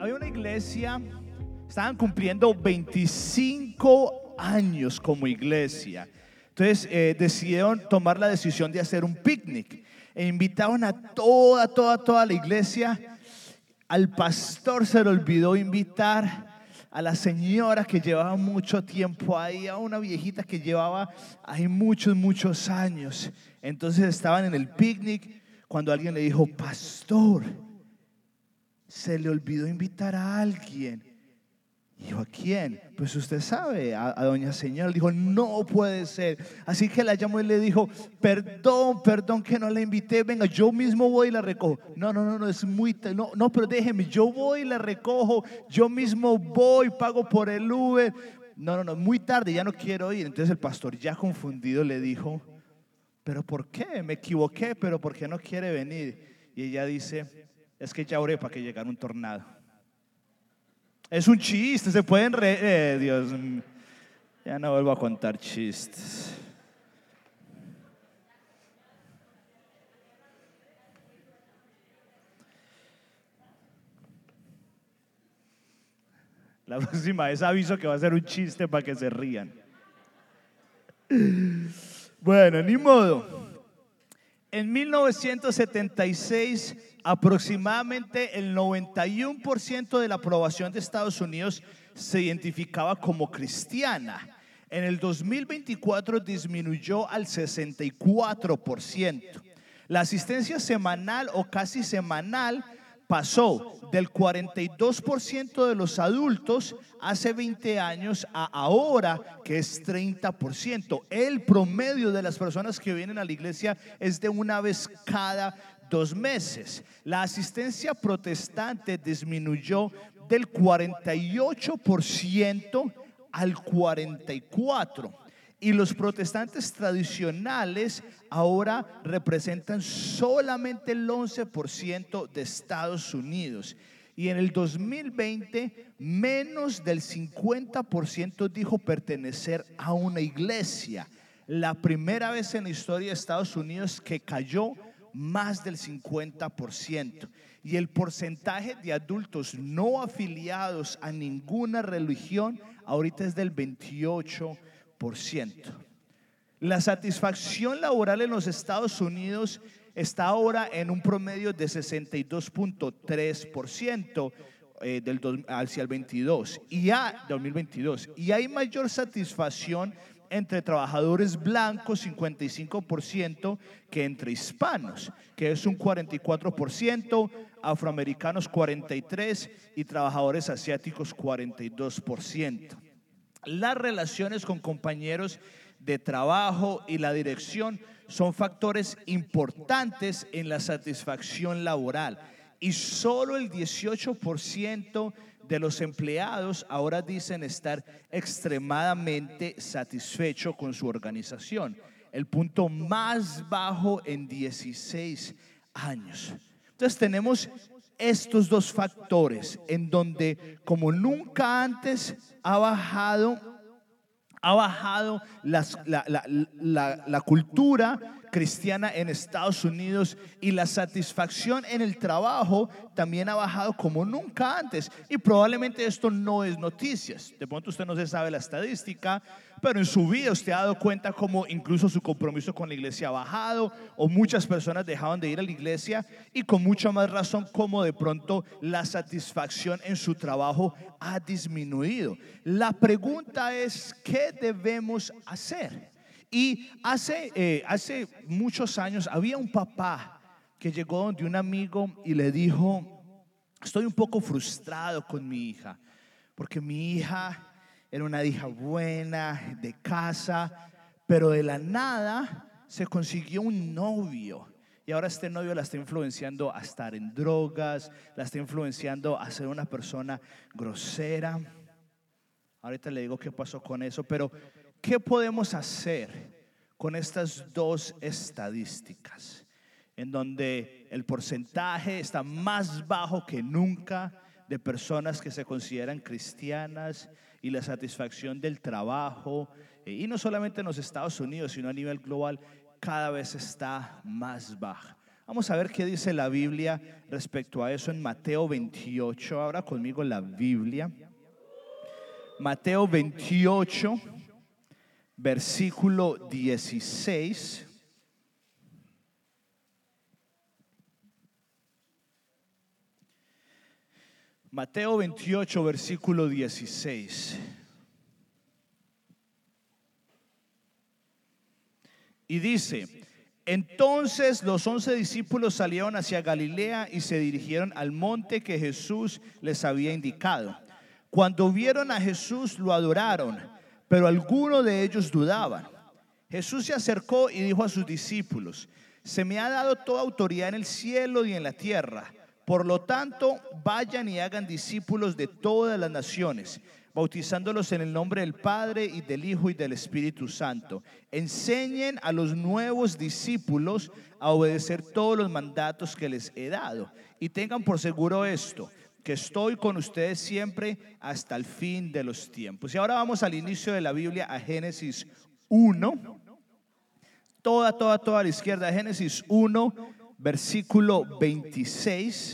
había una iglesia, estaban cumpliendo 25 años como iglesia. Entonces decidieron tomar la decisión de hacer un picnic e invitaron a toda la iglesia. Al pastor se le olvidó invitar a la señora que llevaba mucho tiempo ahí, a una viejita que llevaba ahí muchos años. Entonces estaban en el picnic cuando alguien le dijo: pastor, se le olvidó invitar a alguien. Dijo: ¿a quién? Pues usted sabe, a doña señora. Dijo: no puede ser. Así que la llamó y le dijo: perdón que no la invité, venga, yo mismo voy y la recojo. No, es muy, no, pero déjeme, yo voy y la recojo, yo mismo voy, pago por el Uber. No, muy tarde, ya no quiero ir. Entonces el pastor, ya confundido, le dijo: ¿pero por qué? Me equivoqué, pero ¿por qué no quiere venir? Y ella dice: es que ya oré para que llegara un tornado. Es un chiste, se pueden reír. Dios mío, ya no vuelvo a contar chistes. La próxima vez aviso que va a ser un chiste para que se rían. Bueno, ni modo. En 1976, aproximadamente el 91% de la población de Estados Unidos se identificaba como cristiana. En el 2024 disminuyó al 64%. La asistencia semanal o casi semanal pasó del 42% de los adultos hace 20 años a ahora, que es 30%. El promedio de las personas que vienen a la iglesia es de una vez cada 2 meses. La asistencia protestante disminuyó del 48% al 44%. Y los protestantes tradicionales ahora representan solamente el 11% de Estados Unidos. Y en el 2020, menos del 50% dijo pertenecer a una iglesia. La primera vez en la historia de Estados Unidos que cayó más del 50%. Y el porcentaje de adultos no afiliados a ninguna religión ahorita es del 28%. La satisfacción laboral en los Estados Unidos está ahora en un promedio de 62.3% hacia el 2022. Y hay mayor satisfacción entre trabajadores blancos, 55%, que entre hispanos, que es un 44%, afroamericanos 43% y trabajadores asiáticos 42%. Las relaciones con compañeros de trabajo y la dirección son factores importantes en la satisfacción laboral, y solo el 18% de los empleados ahora dicen estar extremadamente satisfecho con su organización, el punto más bajo en 16 años. Entonces tenemos estos dos factores en donde, como nunca antes, ha bajado la cultura cristiana en Estados Unidos, y la satisfacción en el trabajo también ha bajado como nunca antes. Y probablemente esto no es noticias, de pronto usted no se sabe la estadística, pero en su vida usted ha dado cuenta como incluso su compromiso con la iglesia ha bajado, o muchas personas dejaron de ir a la iglesia, y con mucha más razón como de pronto la satisfacción en su trabajo ha disminuido. La pregunta es: ¿qué debemos hacer? Y hace muchos años había un papá que llegó donde un amigo y le dijo: estoy un poco frustrado con mi hija, porque mi hija era una hija buena, de casa, pero de la nada se consiguió un novio. Y ahora este novio la está influenciando a estar en drogas, la está influenciando a ser una persona grosera. Ahorita le digo qué pasó con eso, pero ¿qué podemos hacer con estas dos estadísticas en donde el porcentaje está más bajo que nunca de personas que se consideran cristianas, y la satisfacción del trabajo, y no solamente en los Estados Unidos, sino a nivel global, cada vez está más baja? Vamos a ver qué dice la Biblia respecto a eso en Mateo 28. Ahora conmigo la Biblia. Mateo 28, versículo 16. Mateo 28, versículo 16. Y dice: entonces los 11 discípulos salieron hacia Galilea y se dirigieron al monte que Jesús les había indicado. Cuando vieron a Jesús lo adoraron, pero algunos de ellos dudaban. Jesús se acercó y dijo a sus discípulos: se me ha dado toda autoridad en el cielo y en la tierra. Por lo tanto, vayan y hagan discípulos de todas las naciones, bautizándolos en el nombre del Padre y del Hijo y del Espíritu Santo. Enseñen a los nuevos discípulos a obedecer todos los mandatos que les he dado. Y tengan por seguro esto, que estoy con ustedes siempre hasta el fin de los tiempos. Y ahora vamos al inicio de la Biblia, a Génesis 1. Toda a la izquierda, Génesis 1, versículo 26.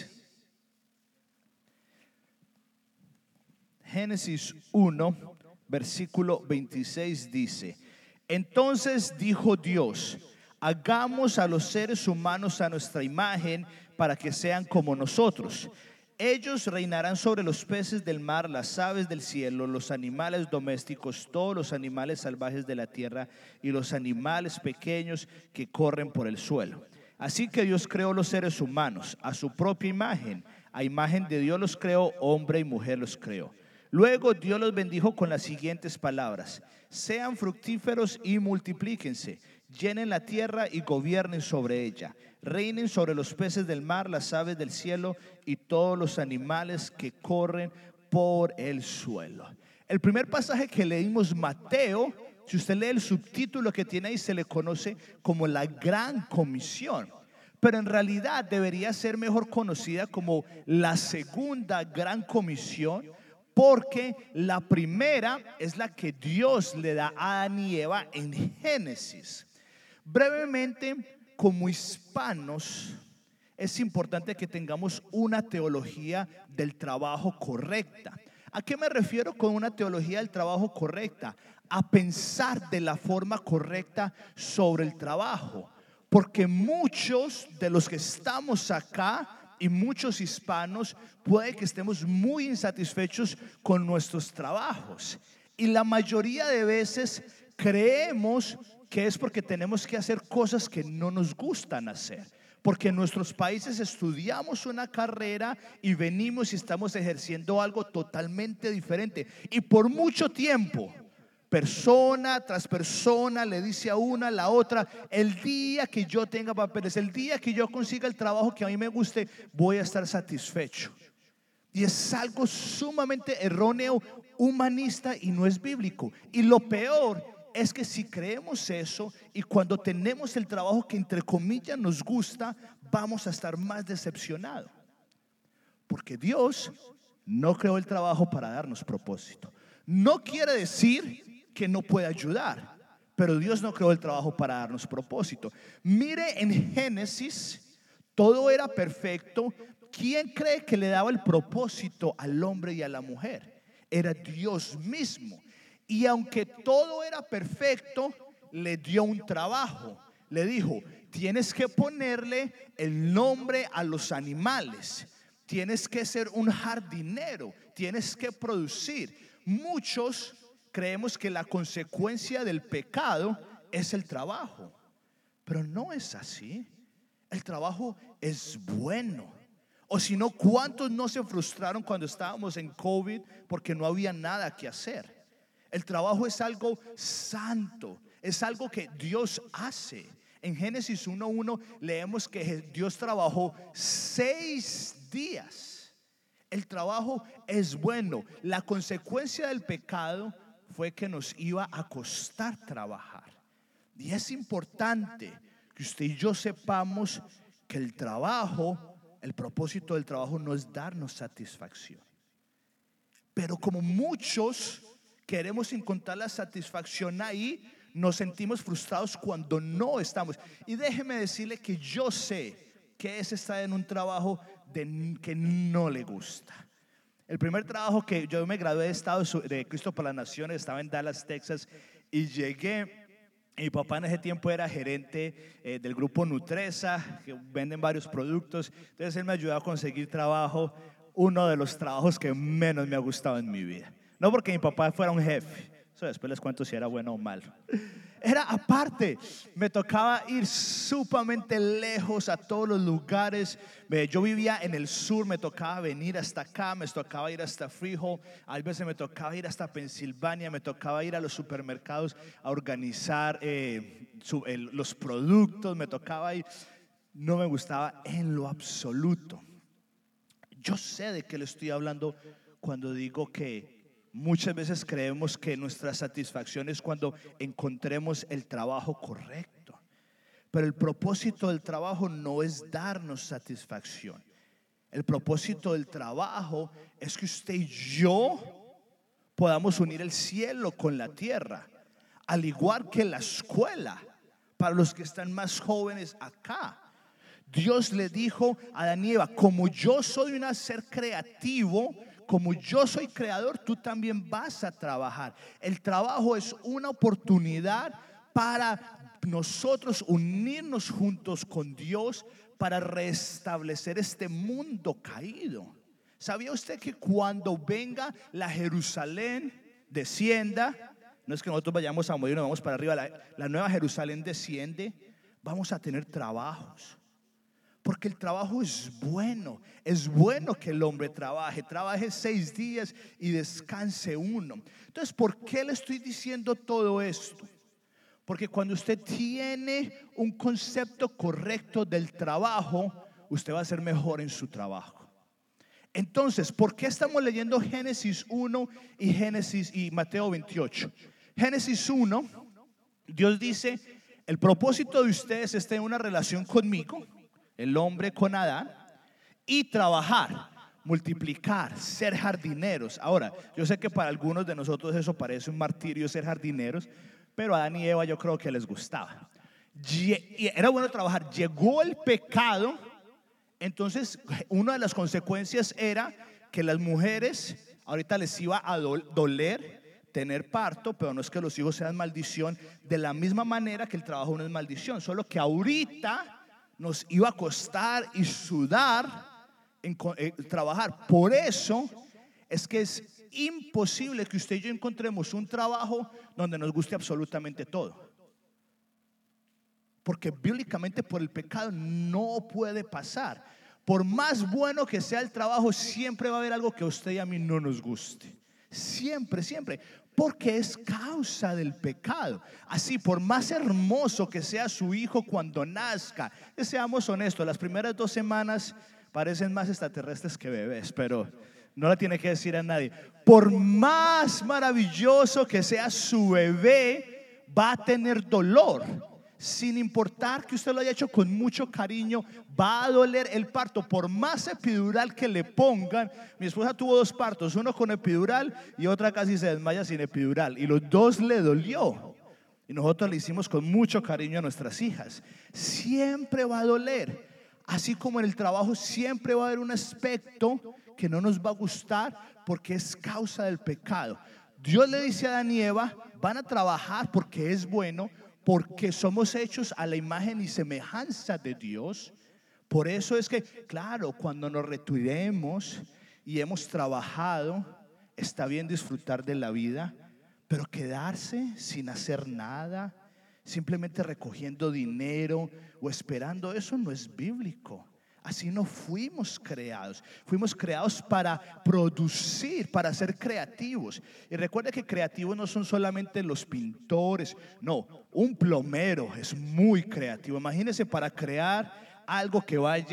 Génesis 1, versículo 26 dice: entonces dijo Dios: hagamos a los seres humanos a nuestra imagen para que sean como nosotros. Ellos reinarán sobre los peces del mar, las aves del cielo, los animales domésticos, todos los animales salvajes de la tierra y los animales pequeños que corren por el suelo. Así que Dios creó los seres humanos a su propia imagen. A imagen de Dios los creó, hombre y mujer los creó. Luego Dios los bendijo con las siguientes palabras: sean fructíferos y multiplíquense, llenen la tierra y gobiernen sobre ella, reinen sobre los peces del mar, las aves del cielo y todos los animales que corren por el suelo. El primer pasaje que leímos, Mateo, si usted lee el subtítulo que tiene ahí, se le conoce como la Gran Comisión, pero en realidad debería ser mejor conocida como la Segunda Gran Comisión, porque la primera es la que Dios le da a Adán y Eva en Génesis. Brevemente, como hispanos, es importante que tengamos una teología del trabajo correcta. ¿A qué me refiero con una teología del trabajo correcta? A pensar de la forma correcta sobre el trabajo. Porque muchos de los que estamos acá y muchos hispanos puede que estemos muy insatisfechos con nuestros trabajos, y la mayoría de veces creemos que es porque tenemos que hacer cosas que no nos gustan hacer, porque en nuestros países estudiamos una carrera y venimos y estamos ejerciendo algo totalmente diferente, y por mucho tiempo persona tras persona le dice a una, a la otra: el día que yo tenga papeles, el día que yo consiga el trabajo que a mí me guste, voy a estar satisfecho. Y es algo sumamente erróneo, humanista, y no es bíblico. Y lo peor es que si creemos eso y cuando tenemos el trabajo que entre comillas nos gusta, vamos a estar más decepcionados. Porque Dios no creó el trabajo para darnos propósito. No quiere decir que no puede ayudar, pero Dios no creó el trabajo para darnos propósito. Mire, en Génesis todo era perfecto. ¿Quién cree que le daba el propósito al hombre y a la mujer? Era Dios mismo. Y aunque todo era perfecto, le dio un trabajo. Le dijo: tienes que ponerle el nombre a los animales, tienes que ser un jardinero, tienes que producir. Muchos creemos que la consecuencia del pecado es el trabajo, pero no es así. El trabajo es bueno. O si no, ¿cuántos no se frustraron cuando estábamos en COVID porque no había nada que hacer? El trabajo es algo santo, es algo que Dios hace. En Génesis 1:1 leemos que Dios trabajó 6 días. El trabajo es bueno. La consecuencia del pecado fue que nos iba a costar trabajar. Y es importante que usted y yo sepamos que el trabajo, el propósito del trabajo no es darnos satisfacción. Pero como muchos queremos encontrar la satisfacción ahí, nos sentimos frustrados cuando no estamos. Y déjeme decirle que yo sé ¿qué es estar en un trabajo que no le gusta? El primer trabajo que yo me gradué de Cristo para las Naciones, estaba en Dallas, Texas, y llegué. Mi papá en ese tiempo era gerente del grupo Nutresa, que venden varios productos. Entonces él me ayudó a conseguir trabajo, uno de los trabajos que menos me ha gustado en mi vida. No porque mi papá fuera un jefe, eso después les cuento si era bueno o malo. Era aparte, me tocaba ir sumamente lejos a todos los lugares. Yo vivía en el sur, me tocaba venir hasta acá, me tocaba ir hasta Freehold, a veces me tocaba ir hasta Pensilvania, me tocaba ir a los supermercados a organizar los productos, me tocaba ir. No me gustaba en lo absoluto. Yo sé de qué le estoy hablando cuando digo que muchas veces creemos que nuestra satisfacción es cuando encontremos el trabajo correcto. Pero el propósito del trabajo no es darnos satisfacción. El propósito del trabajo es que usted y yo podamos unir el cielo con la tierra. Al igual que la escuela, para los que están más jóvenes acá. Dios le dijo a Adán y Eva, como yo soy un ser creativo, como yo soy creador, tú también vas a trabajar. El trabajo es una oportunidad para nosotros unirnos juntos con Dios para restablecer este mundo caído. ¿Sabía usted que cuando venga la Jerusalén descienda, no es que nosotros vayamos a morir, nos vamos para arriba, la nueva Jerusalén desciende, vamos a tener trabajos? Porque el trabajo es bueno que el hombre trabaje 6 días y descanse uno. Entonces, ¿por qué le estoy diciendo todo esto? Porque cuando usted tiene un concepto correcto del trabajo, usted va a ser mejor en su trabajo. Entonces, ¿por qué estamos leyendo Génesis 1 y Mateo 28? Génesis 1, Dios dice, el propósito de ustedes es tener una relación conmigo, el hombre con Adán, y trabajar, multiplicar, ser jardineros. Ahora, yo sé que para algunos de nosotros eso parece un martirio ser jardineros, pero a Adán y Eva yo creo que les gustaba. Y era bueno trabajar. Llegó el pecado, entonces una de las consecuencias era que las mujeres ahorita les iba a doler tener parto, pero no es que los hijos sean maldición, de la misma manera que el trabajo no es maldición, solo que ahorita nos iba a costar y sudar en trabajar. Por eso es que es imposible que usted y yo encontremos un trabajo donde nos guste absolutamente todo. Porque bíblicamente por el pecado no puede pasar. Por más bueno que sea el trabajo, siempre va a haber algo que a usted y a mí no nos guste. Siempre, siempre. Porque es causa del pecado. Así, por más hermoso que sea su hijo cuando nazca, seamos honestos, las primeras 2 semanas parecen más extraterrestres que bebés, pero no le tiene que decir a nadie. Por más maravilloso que sea su bebé, va a tener dolor. Sin importar que usted lo haya hecho con mucho cariño, va a doler el parto. Por más epidural que le pongan. Mi esposa tuvo 2 partos, uno con epidural y otra casi se desmaya sin epidural, y los 2 le dolió. Y nosotros le hicimos con mucho cariño a nuestras hijas. Siempre va a doler. Así como en el trabajo siempre va a haber un aspecto que no nos va a gustar porque es causa del pecado. Dios le dice a Adán y Eva, van a trabajar porque es bueno, porque somos hechos a la imagen y semejanza de Dios. Por eso es que, claro, cuando nos retiremos y hemos trabajado, está bien disfrutar de la vida, pero quedarse sin hacer nada, simplemente recogiendo dinero o esperando, eso no es bíblico. Así no fuimos creados. Fuimos creados para producir, para ser creativos. Y recuerde que creativos no son solamente los pintores. No, un plomero es muy creativo. Imagínese para crear algo que vaya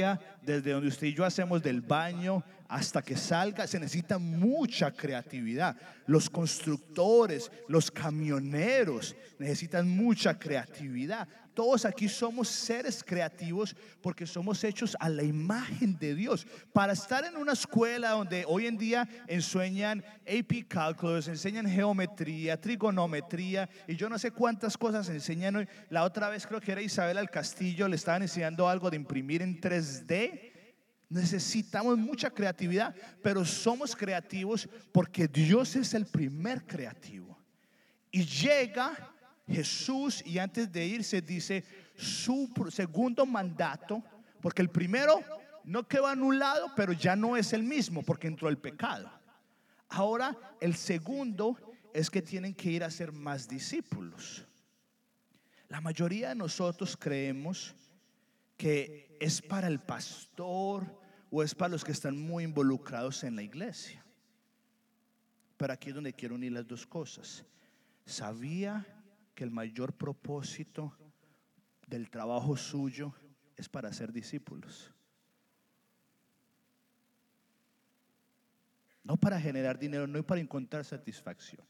desde donde usted y yo hacemos del baño hasta que salga, se necesita mucha creatividad. Los constructores, los camioneros necesitan mucha creatividad. Todos aquí somos seres creativos porque somos hechos a la imagen de Dios. Para estar en una escuela donde hoy en día enseñan AP Calculus, enseñan geometría, trigonometría y yo no sé cuántas cosas enseñan hoy. La otra vez creo que era Isabel al Castillo, le estaban enseñando algo de imprimir en 3D. Necesitamos mucha creatividad, pero somos creativos porque Dios es el primer creativo. Y llega Jesús y antes de irse dice su segundo mandato, porque el primero no quedó anulado, pero ya no es el mismo porque entró el pecado. Ahora el segundo es que tienen que ir a ser más discípulos. La mayoría de nosotros creemos que es para el pastor o es para los que están muy involucrados en la iglesia. Pero aquí es donde quiero unir las dos cosas. ¿Sabía que el mayor propósito del trabajo suyo es para ser discípulos? No para generar dinero, no para encontrar satisfacción.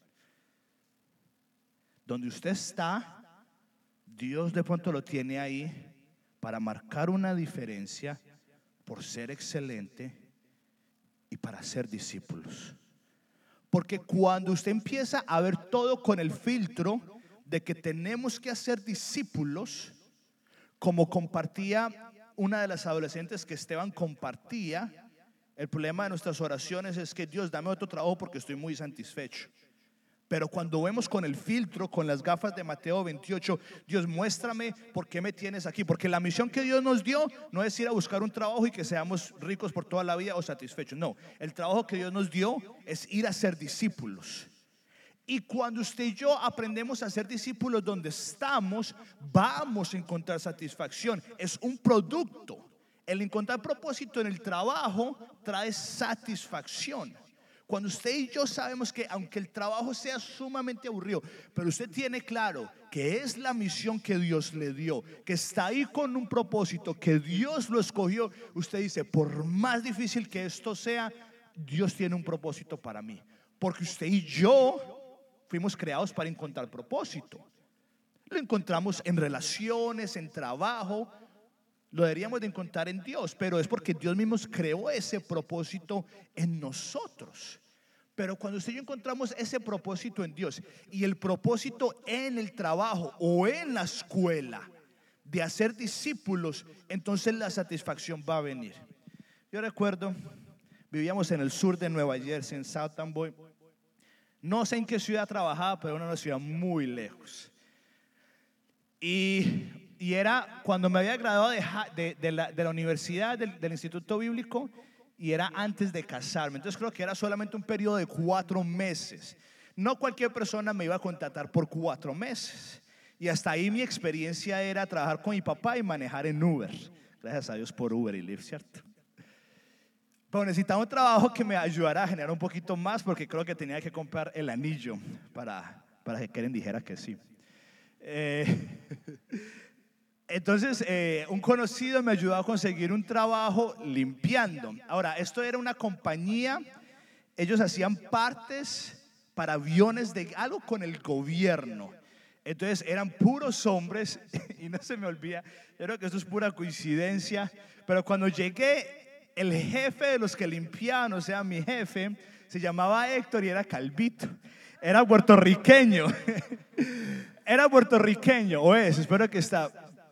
Donde usted está, Dios de pronto lo tiene ahí para marcar una diferencia, por ser excelente y para ser discípulos. Porque cuando usted empieza a ver todo con el filtro de que tenemos que hacer discípulos, como compartía una de las adolescentes que Esteban compartía, el problema de nuestras oraciones es que Dios, dame otro trabajo porque estoy muy satisfecho. Pero cuando vemos con el filtro, con las gafas de Mateo 28, Dios, muéstrame por qué me tienes aquí. Porque la misión que Dios nos dio no es ir a buscar un trabajo y que seamos ricos por toda la vida o satisfechos. No, el trabajo que Dios nos dio es ir a ser discípulos. Y cuando usted y yo aprendemos a ser discípulos donde estamos, vamos a encontrar satisfacción. Es un producto. El encontrar propósito en el trabajo trae satisfacción. Cuando usted y yo sabemos que aunque el trabajo sea sumamente aburrido, pero usted tiene claro que es la misión que Dios le dio, que está ahí con un propósito, que Dios lo escogió, usted dice, por más difícil que esto sea, Dios tiene un propósito para mí. Porque usted y yo fuimos creados para encontrar propósito. Lo encontramos en relaciones, en trabajo. Lo deberíamos de encontrar en Dios, pero es porque Dios mismo creó ese propósito en nosotros. Pero cuando usted y yo encontramos ese propósito en Dios y el propósito en el trabajo o en la escuela de hacer discípulos, entonces la satisfacción va a venir. Yo recuerdo, vivíamos en el sur de Nueva Jersey, en South Amboy. No sé en qué ciudad trabajaba, pero era una ciudad muy lejos. Y era cuando me había graduado de la universidad, del instituto bíblico, y era antes de casarme. Entonces creo que era solamente un periodo de 4 meses. No cualquier persona me iba a contratar por 4 meses. Y hasta ahí mi experiencia era trabajar con mi papá y manejar en Uber. Gracias a Dios por Uber y Lyft, ¿cierto? Pero necesitaba un trabajo que me ayudara a generar un poquito más, porque creo que tenía que comprar el anillo para que Karen dijera que sí. Entonces un conocido me ayudó a conseguir un trabajo limpiando. Ahora, esto era una compañía, ellos hacían partes para aviones de algo con el gobierno. Entonces eran puros hombres y no se me olvida, yo creo que esto es pura coincidencia, pero cuando llegué, el jefe de los que limpiaban, o sea mi jefe, se llamaba Héctor y era calvito, era puertorriqueño. Era puertorriqueño, o es, espero que está.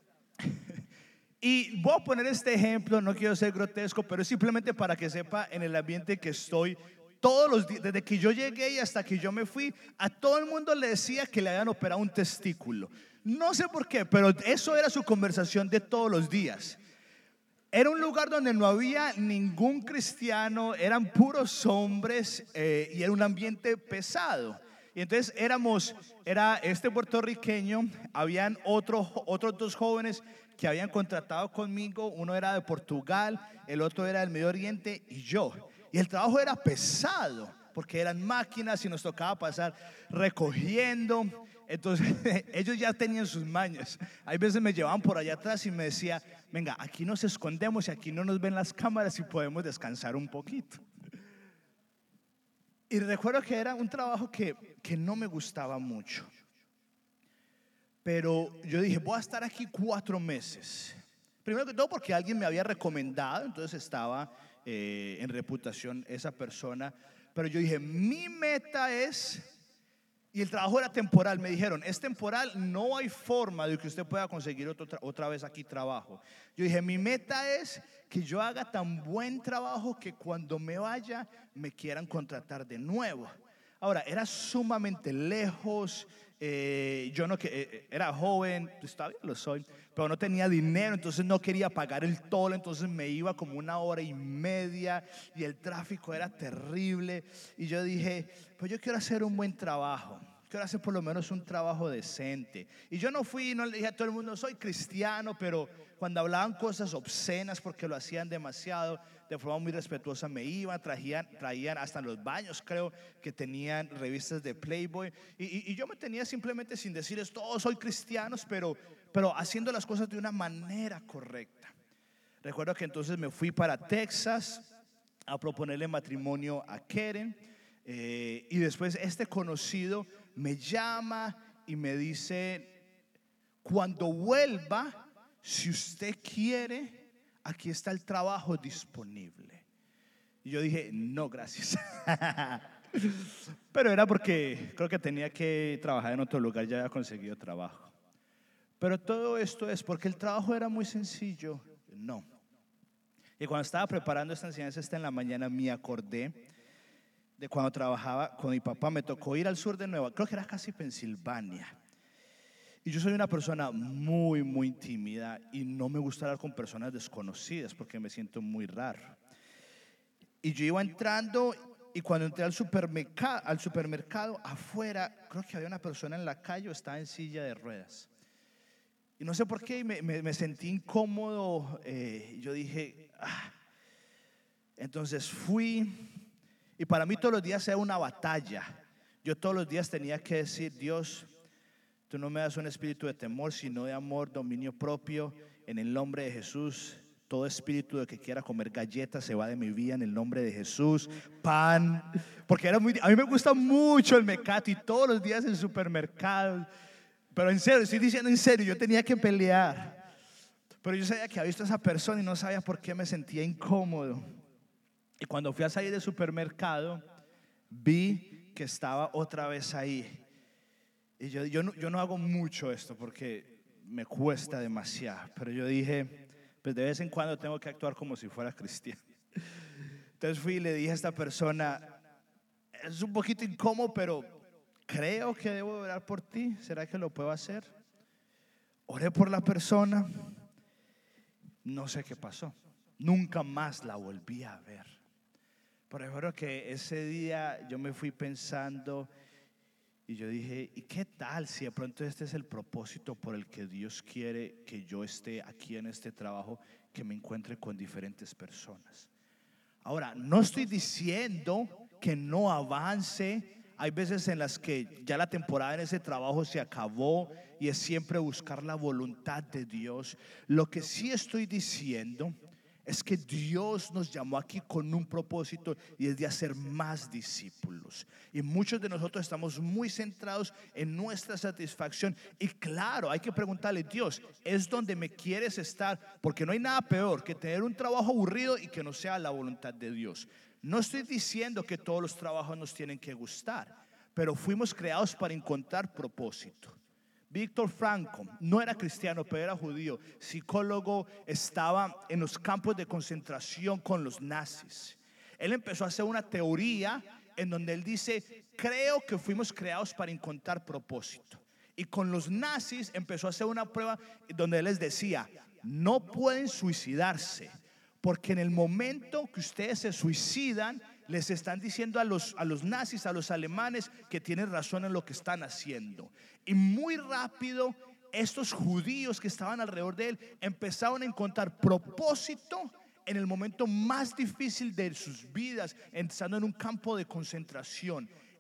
Y voy a poner este ejemplo, no quiero ser grotesco, pero es simplemente para que sepa en el ambiente que estoy. Todos los días, desde que yo llegué y hasta que yo me fui, a todo el mundo le decía que le habían operado un testículo. No sé por qué, pero eso era su conversación de todos los días. Era un lugar donde no había ningún cristiano, eran puros hombres y era un ambiente pesado. Y entonces era este puertorriqueño, habían otros 2 jóvenes que habían contratado conmigo, uno era de Portugal, el otro era del Medio Oriente y yo. Y el trabajo era pesado porque eran máquinas y nos tocaba pasar recogiendo. Entonces ellos ya tenían sus mañas. Hay veces me llevaban por allá atrás y me decía, venga, aquí nos escondemos y aquí no nos ven las cámaras y podemos descansar un poquito. Y recuerdo que era un trabajo que no me gustaba mucho. Pero yo dije, voy a estar aquí 4 meses. Primero que todo porque alguien me había recomendado, entonces estaba en reputación esa persona. Pero yo dije, mi meta es, y el trabajo era temporal, me dijeron, es temporal, no hay forma de que usted pueda conseguir otra vez aquí trabajo. Yo dije, mi meta es que yo haga tan buen trabajo que cuando me vaya me quieran contratar de nuevo. Ahora, era sumamente lejos. Yo no era joven, pues todavía lo soy, pero no tenía dinero, entonces no quería pagar el toldo, entonces me iba como 1 hora y media y el tráfico era terrible. Y yo dije, pues yo quiero hacer un buen trabajo, quiero hacer por lo menos un trabajo decente. Y yo no fui, no le dije a todo el mundo, soy cristiano, pero cuando hablaban cosas obscenas porque lo hacían demasiado, de forma muy respetuosa me iban, traían hasta en los baños, creo que tenían revistas de Playboy, y yo me tenía simplemente sin decir esto, soy cristianos, pero haciendo las cosas de una manera correcta. Recuerdo que entonces me fui para Texas a proponerle matrimonio a Keren, y después este conocido me llama y me dice, cuando vuelva, si usted quiere, aquí está el trabajo disponible. Y yo dije, no, gracias. Pero era porque creo que tenía que trabajar en otro lugar, ya había conseguido trabajo. Pero todo esto es porque el trabajo era muy sencillo. No. Y cuando estaba preparando esta enseñanza esta en la mañana, me acordé de cuando trabajaba con mi papá. Me tocó ir al sur de Nueva York, creo que era casi Pensilvania. Y yo soy una persona muy, muy tímida y no me gusta hablar con personas desconocidas porque me siento muy raro. Y yo iba entrando y cuando entré al supermercado afuera, creo que había una persona en la calle o estaba en silla de ruedas. Y no sé por qué me sentí incómodo. Yo dije, Entonces fui, y para mí todos los días era una batalla. Yo todos los días tenía que decir, Dios, tú no me das un espíritu de temor, sino de amor, dominio propio. En el nombre de Jesús, todo espíritu de que quiera comer galletas se va de mi vida en el nombre de Jesús. Pan, porque a mí me gusta mucho el mecate y todos los días en supermercados. Pero en serio, estoy diciendo en serio, yo tenía que pelear. Pero yo sabía que había visto a esa persona y no sabía por qué me sentía incómodo. Y cuando fui a salir del supermercado, vi que estaba otra vez ahí. Y yo no hago mucho esto porque me cuesta demasiado. Pero yo dije, pues de vez en cuando tengo que actuar como si fuera cristiano. Entonces fui y le dije a esta persona, es un poquito incómodo, pero creo que debo orar por ti. ¿Será que lo puedo hacer? Oré por la persona. No sé qué pasó. Nunca más la volví a ver. Pero recuerdo que ese día yo me fui pensando y yo dije, ¿y qué tal si de pronto este es el propósito por el que Dios quiere que yo esté aquí en este trabajo, que me encuentre con diferentes personas? Ahora, no estoy diciendo que no avance. Hay veces en las que ya la temporada en ese trabajo se acabó y es siempre buscar la voluntad de Dios. Lo que sí estoy diciendo es que Dios nos llamó aquí con un propósito y es de hacer más discípulos. Y muchos de nosotros estamos muy centrados en nuestra satisfacción. Y claro, hay que preguntarle, Dios, ¿es donde me quieres estar? Porque no hay nada peor que tener un trabajo aburrido y que no sea la voluntad de Dios. No estoy diciendo que todos los trabajos nos tienen que gustar, pero fuimos creados para encontrar propósito. Víctor Frankl no era cristiano, pero era judío, psicólogo, estaba en los campos de concentración con los nazis. Él empezó a hacer una teoría en donde él dice, creo que fuimos creados para encontrar propósito. Y con los nazis empezó a hacer una prueba donde él les decía, no pueden suicidarse, porque en el momento que ustedes se suicidan, les están diciendo a los nazis, a los alemanes, que tienen razón en lo que están haciendo. Y muy rápido estos judíos que estaban alrededor de él empezaron a encontrar propósito en el momento más difícil de sus vidas, estando en un campo de concentración.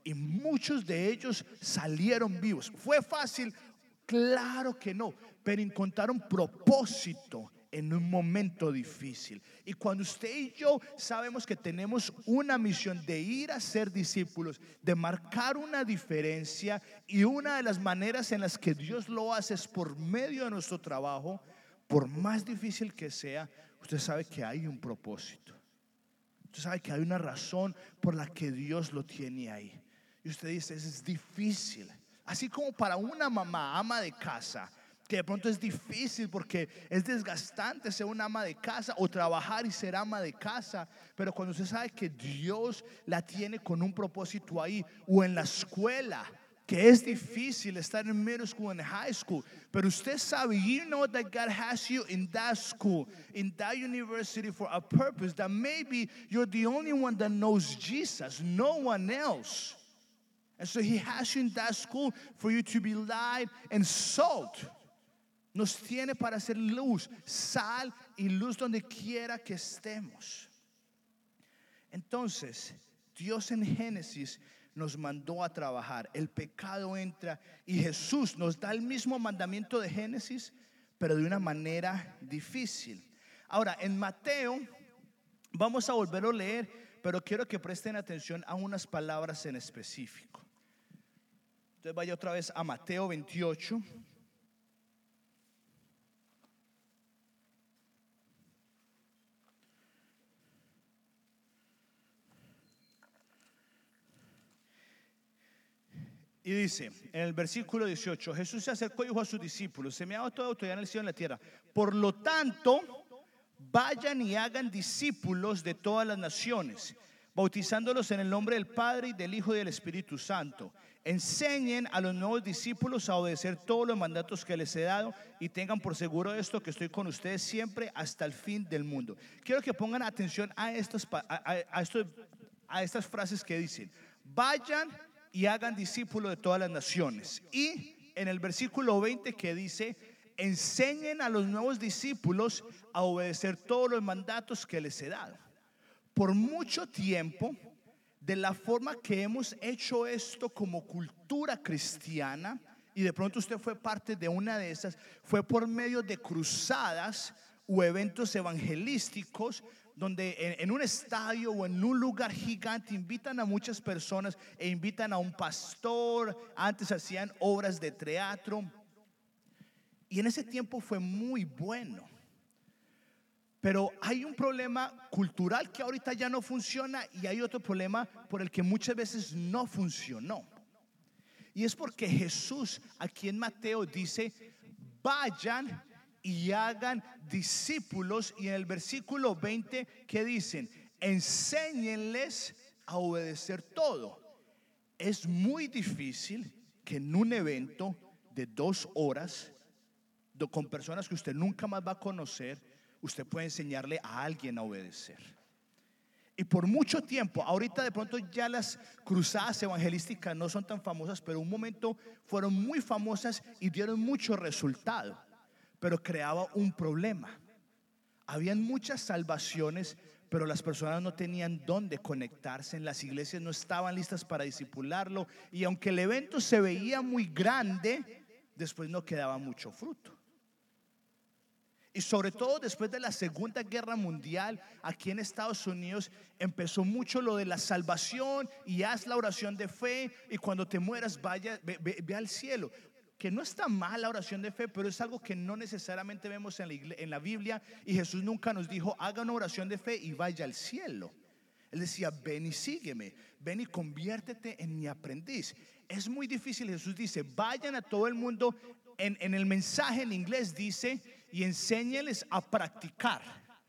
y muchos de ellos salieron vivos. ¿Fue fácil? Claro que no, pero encontraron propósito en un momento difícil. Y cuando usted y yo sabemos que tenemos una misión de ir a ser discípulos, de marcar una diferencia, y una de las maneras en las que Dios lo hace es por medio de nuestro trabajo, por más difícil que sea, usted sabe que hay un propósito. Usted sabe que hay una razón por la que Dios lo tiene ahí. Y usted dice, es difícil. Así como para una mamá, ama de casa, que de pronto es difícil porque es desgastante ser una ama de casa o trabajar y ser ama de casa. Pero cuando usted sabe que Dios la tiene con un propósito ahí, o en la escuela, que es difícil estar en middle school and high school, pero usted sabe, you know that God has you in that school, in that university for a purpose, that maybe you're the only one that knows Jesus, no one else. And so He has you in that school for you to be light and salt. Nos tiene para hacer luz, sal y luz donde quiera que estemos. Entonces, Dios en Génesis nos mandó a trabajar. El pecado entra y Jesús nos da el mismo mandamiento de Génesis, pero de una manera difícil. Ahora, en Mateo, vamos a volverlo a leer, pero quiero que presten atención a unas palabras en específico. Entonces vaya otra vez a Mateo 28. Y dice en el versículo 18: Jesús se acercó y dijo a sus discípulos: se me ha dado toda autoridad en el cielo y en la tierra. Por lo tanto, vayan y hagan discípulos de todas las naciones, bautizándolos en el nombre del Padre y del Hijo y del Espíritu Santo. Enseñen a los nuevos discípulos a obedecer todos los mandatos que les he dado, y tengan por seguro esto, que estoy con ustedes siempre hasta el fin del mundo. Quiero que pongan atención a estas frases que dicen: vayan y hagan discípulos de todas las naciones. Y en el versículo 20 que dice: enseñen a los nuevos discípulos a obedecer todos los mandatos que les he dado. Por mucho tiempo, de la forma que hemos hecho esto como cultura cristiana, y de pronto usted fue parte de una de esas, fue por medio de cruzadas o eventos evangelísticos, donde en un estadio o en un lugar gigante invitan a muchas personas e invitan a un pastor. Antes hacían obras de teatro, y en ese tiempo fue muy bueno. Pero hay un problema cultural que ahorita ya no funciona, y hay otro problema por el que muchas veces no funcionó. Y es porque Jesús aquí en Mateo dice: vayan y hagan discípulos. Y en el versículo 20, ¿qué dicen? Enséñenles a obedecer todo. Es muy difícil que en un evento de 2 horas, con personas que usted nunca más va a conocer, usted puede enseñarle a alguien a obedecer. Y por mucho tiempo, ahorita de pronto ya las cruzadas evangelísticas no son tan famosas, pero un momento fueron muy famosas y dieron mucho resultado. Pero creaba un problema. Habían muchas salvaciones, pero las personas no tenían dónde conectarse. En las iglesias no estaban listas para discipularlo, y aunque el evento se veía muy grande, después no quedaba mucho fruto. Y sobre todo después de la Segunda Guerra Mundial, aquí en Estados Unidos empezó mucho lo de la salvación, y haz la oración de fe, y cuando te mueras ve al cielo. Que no está mal la oración de fe, pero es algo que no necesariamente vemos en la Biblia. Y Jesús nunca nos dijo: haga una oración de fe y vaya al cielo. Él decía: ven y sígueme, ven y conviértete en mi aprendiz. Es muy difícil. Jesús dice: vayan a todo el mundo. En el mensaje en inglés dice: y enséñeles a practicar.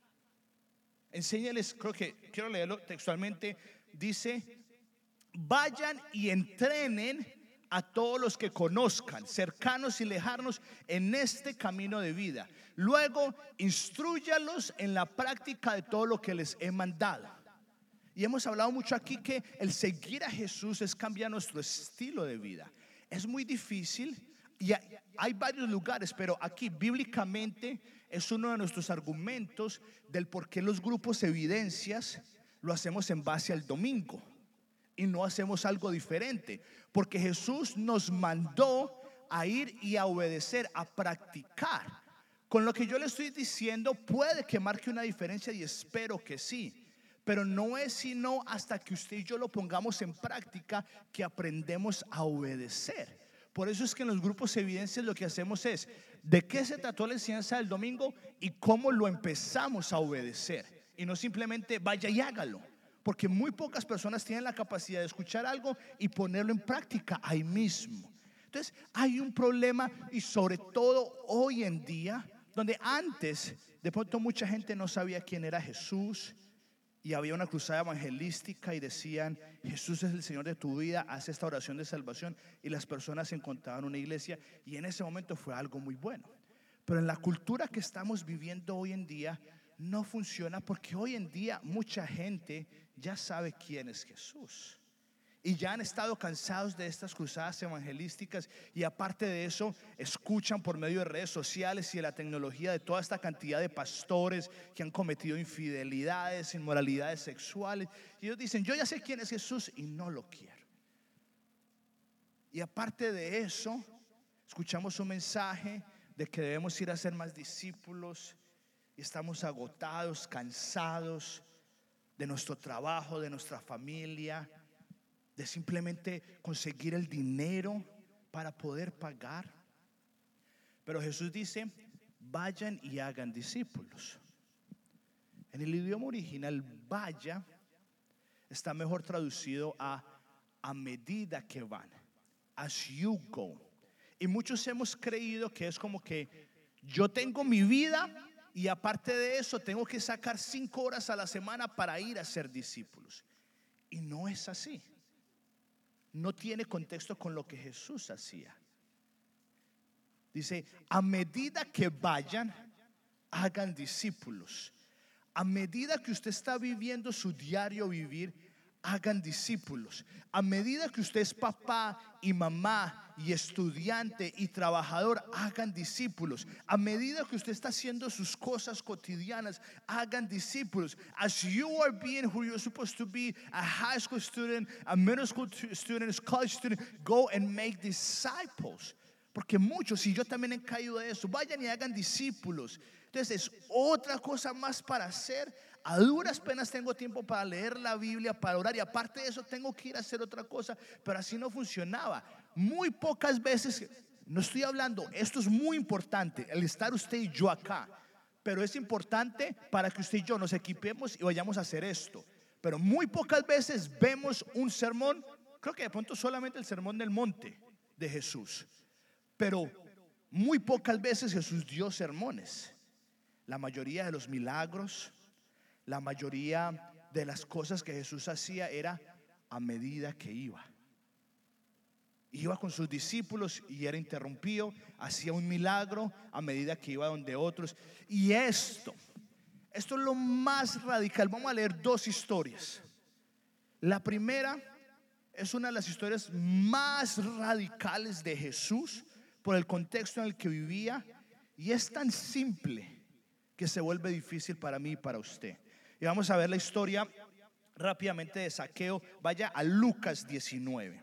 Enséñeles, quiero leerlo textualmente. Dice: vayan y entrenen a todos los que conozcan, cercanos y lejanos, en este camino de vida. Luego, instrúyalos en la práctica de todo lo que les he mandado. Y hemos hablado mucho aquí que el seguir a Jesús es cambiar nuestro estilo de vida. Es muy difícil, y hay varios lugares, pero aquí bíblicamente es uno de nuestros argumentos del por qué los grupos evidencias lo hacemos en base al domingo. y no hacemos algo diferente, porque Jesús nos mandó a ir y a obedecer, a practicar. Con lo que yo le estoy diciendo puede que marque una diferencia y espero que sí, pero no es sino hasta que usted y yo lo pongamos en práctica que aprendemos a obedecer. Por eso es que en los grupos Evidencias lo que hacemos es: ¿de qué se trató la enseñanza del domingo y cómo lo empezamos a obedecer? Y no simplemente vaya y hágalo, porque muy pocas personas tienen la capacidad de escuchar algo y ponerlo en práctica ahí mismo. Entonces hay un problema, y sobre todo hoy en día, donde antes de pronto mucha gente no sabía quién era Jesús, y había una cruzada evangelística y decían: Jesús es el Señor de tu vida, haz esta oración de salvación, y las personas se encontraban en una iglesia, y en ese momento fue algo muy bueno. Pero en la cultura que estamos viviendo hoy en día no funciona, porque hoy en día mucha gente ya sabe quién es Jesús y ya han estado cansados de estas cruzadas evangelísticas, y aparte de eso escuchan por medio de redes sociales y de la tecnología de toda esta cantidad de pastores que han cometido infidelidades, inmoralidades sexuales, y ellos dicen: yo ya sé quién es Jesús y no lo quiero. Y aparte de eso escuchamos un mensaje de que debemos ir a ser más discípulos, y estamos agotados, cansados de nuestro trabajo, de nuestra familia, de simplemente conseguir el dinero para poder pagar. Pero Jesús dice: vayan y hagan discípulos. En el idioma original, vaya está mejor traducido a medida que van, as you go. Y muchos hemos creído que es como que yo tengo mi vida y aparte de eso tengo que sacar 5 horas a la semana para ir a ser discípulos. Y no es así. No tiene contexto con lo que Jesús hacía. Dice: a medida que vayan, hagan discípulos. A medida que usted está viviendo su diario vivir, hagan discípulos. A medida que usted es papá y mamá y estudiante y trabajador, hagan discípulos. A medida que usted está haciendo sus cosas cotidianas, hagan discípulos. As you are being who you're supposed to be, a high school student, a middle school student, a college student, go and make disciples. Porque muchos, y yo también he caído de eso, vayan y hagan discípulos. Entonces es otra cosa más para hacer. A duras penas tengo tiempo para leer la Biblia, para orar, y aparte de eso tengo que ir a hacer otra cosa. Pero así no funcionaba. Muy pocas veces, no estoy hablando, esto es muy importante, el estar usted y yo acá, pero es importante para que usted y yo nos equipemos y vayamos a hacer esto. Pero muy pocas veces vemos un sermón, creo que de pronto solamente el sermón del monte de Jesús, pero muy pocas veces Jesús dio sermones. La mayoría de los milagros, la mayoría de las cosas que Jesús hacía era a medida que iba con sus discípulos y era interrumpido, hacía un milagro a medida que iba donde otros. Y esto es lo más radical. Vamos a leer 2 historias. La primera es una de las historias más radicales de Jesús por el contexto en el que vivía, y es tan simple que se vuelve difícil para mí y para usted. Y vamos a ver la historia rápidamente de Zaqueo. Vaya a Lucas 19.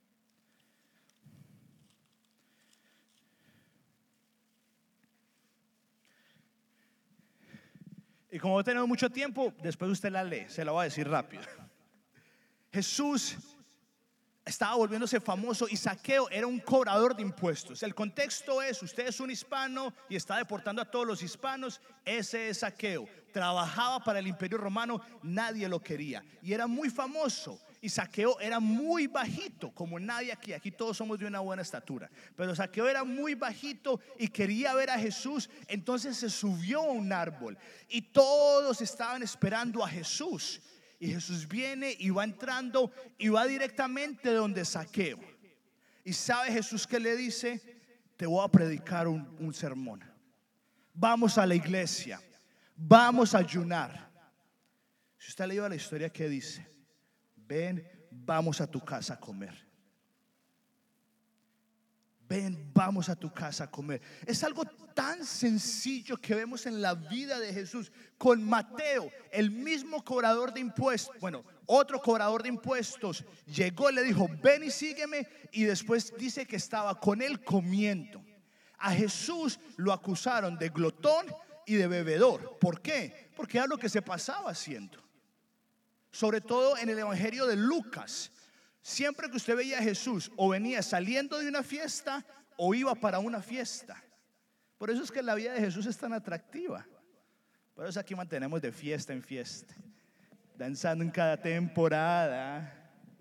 Y como no tenemos mucho tiempo, después usted la lee, se la voy a decir rápido. Jesús estaba volviéndose famoso y Zaqueo era un cobrador de impuestos. El contexto es: usted es un hispano y está deportando a todos los hispanos. Ese es Zaqueo. Trabajaba para el Imperio Romano, nadie lo quería y era muy famoso. Y Zaqueo era muy bajito, como nadie aquí. Aquí todos somos de una buena estatura, pero Zaqueo era muy bajito y quería ver a Jesús. Entonces se subió a un árbol y todos estaban esperando a Jesús. Y Jesús viene y va entrando y va directamente donde Zaqueo. Y sabe Jesús que le dice: te voy a predicar un sermón. Vamos a la iglesia, vamos a ayunar. Si usted ha leído la historia, ¿qué dice? Ven, vamos a tu casa a comer. ven, vamos a tu casa a comer. Es algo tan sencillo que vemos en la vida de Jesús con Mateo, el mismo cobrador de impuestos. Bueno, otro cobrador de impuestos llegó y le dijo, ven y sígueme, y después dice que estaba con él comiendo. A Jesús lo acusaron de glotón y de bebedor. ¿Por qué? Porque era lo que se pasaba haciendo. Sobre todo en el evangelio de Lucas. Siempre que usted veía a Jesús, o venía saliendo de una fiesta o iba para una fiesta. Por eso es que la vida de Jesús es tan atractiva. Por eso aquí mantenemos de fiesta en fiesta, danzando en cada temporada.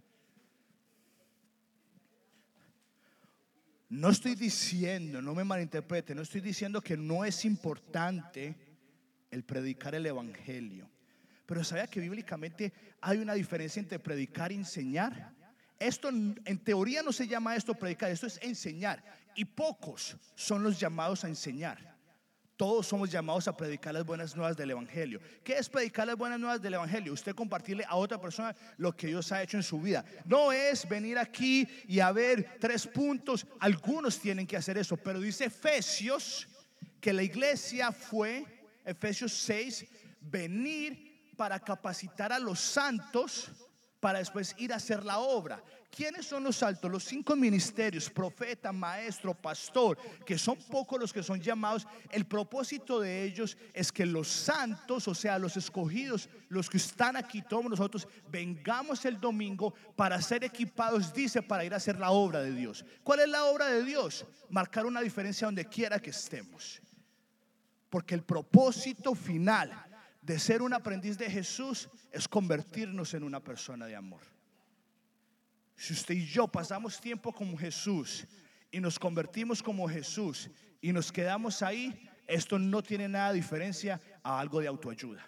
No estoy diciendo, no me malinterprete, no estoy diciendo que no es importante el predicar el evangelio. Pero ¿sabía que bíblicamente hay una diferencia entre predicar y enseñar? Esto en teoría no se llama esto predicar, esto es enseñar. Y pocos son los llamados a enseñar. Todos somos llamados a predicar las buenas nuevas del evangelio. ¿Qué es predicar las buenas nuevas del evangelio? Usted compartirle a otra persona lo que Dios ha hecho en su vida. No es venir aquí y a ver 3 puntos. Algunos tienen que hacer eso, pero dice Efesios que la iglesia fue, Efesios 6, venir para capacitar a los santos para después ir a hacer la obra. ¿Quiénes son los santos? Los 5 ministerios: profeta, maestro, pastor, que son pocos los que son llamados. El propósito de ellos es que los santos, o sea, los escogidos, los que están aquí, todos nosotros, vengamos el domingo para ser equipados, dice, para ir a hacer la obra de Dios. ¿Cuál es la obra de Dios? Marcar una diferencia donde quiera que estemos. Porque el propósito final de ser un aprendiz de Jesús es convertirnos en una persona de amor. Si usted y yo pasamos tiempo como Jesús y nos convertimos como Jesús y nos quedamos ahí, esto no tiene nada de diferencia a algo de autoayuda.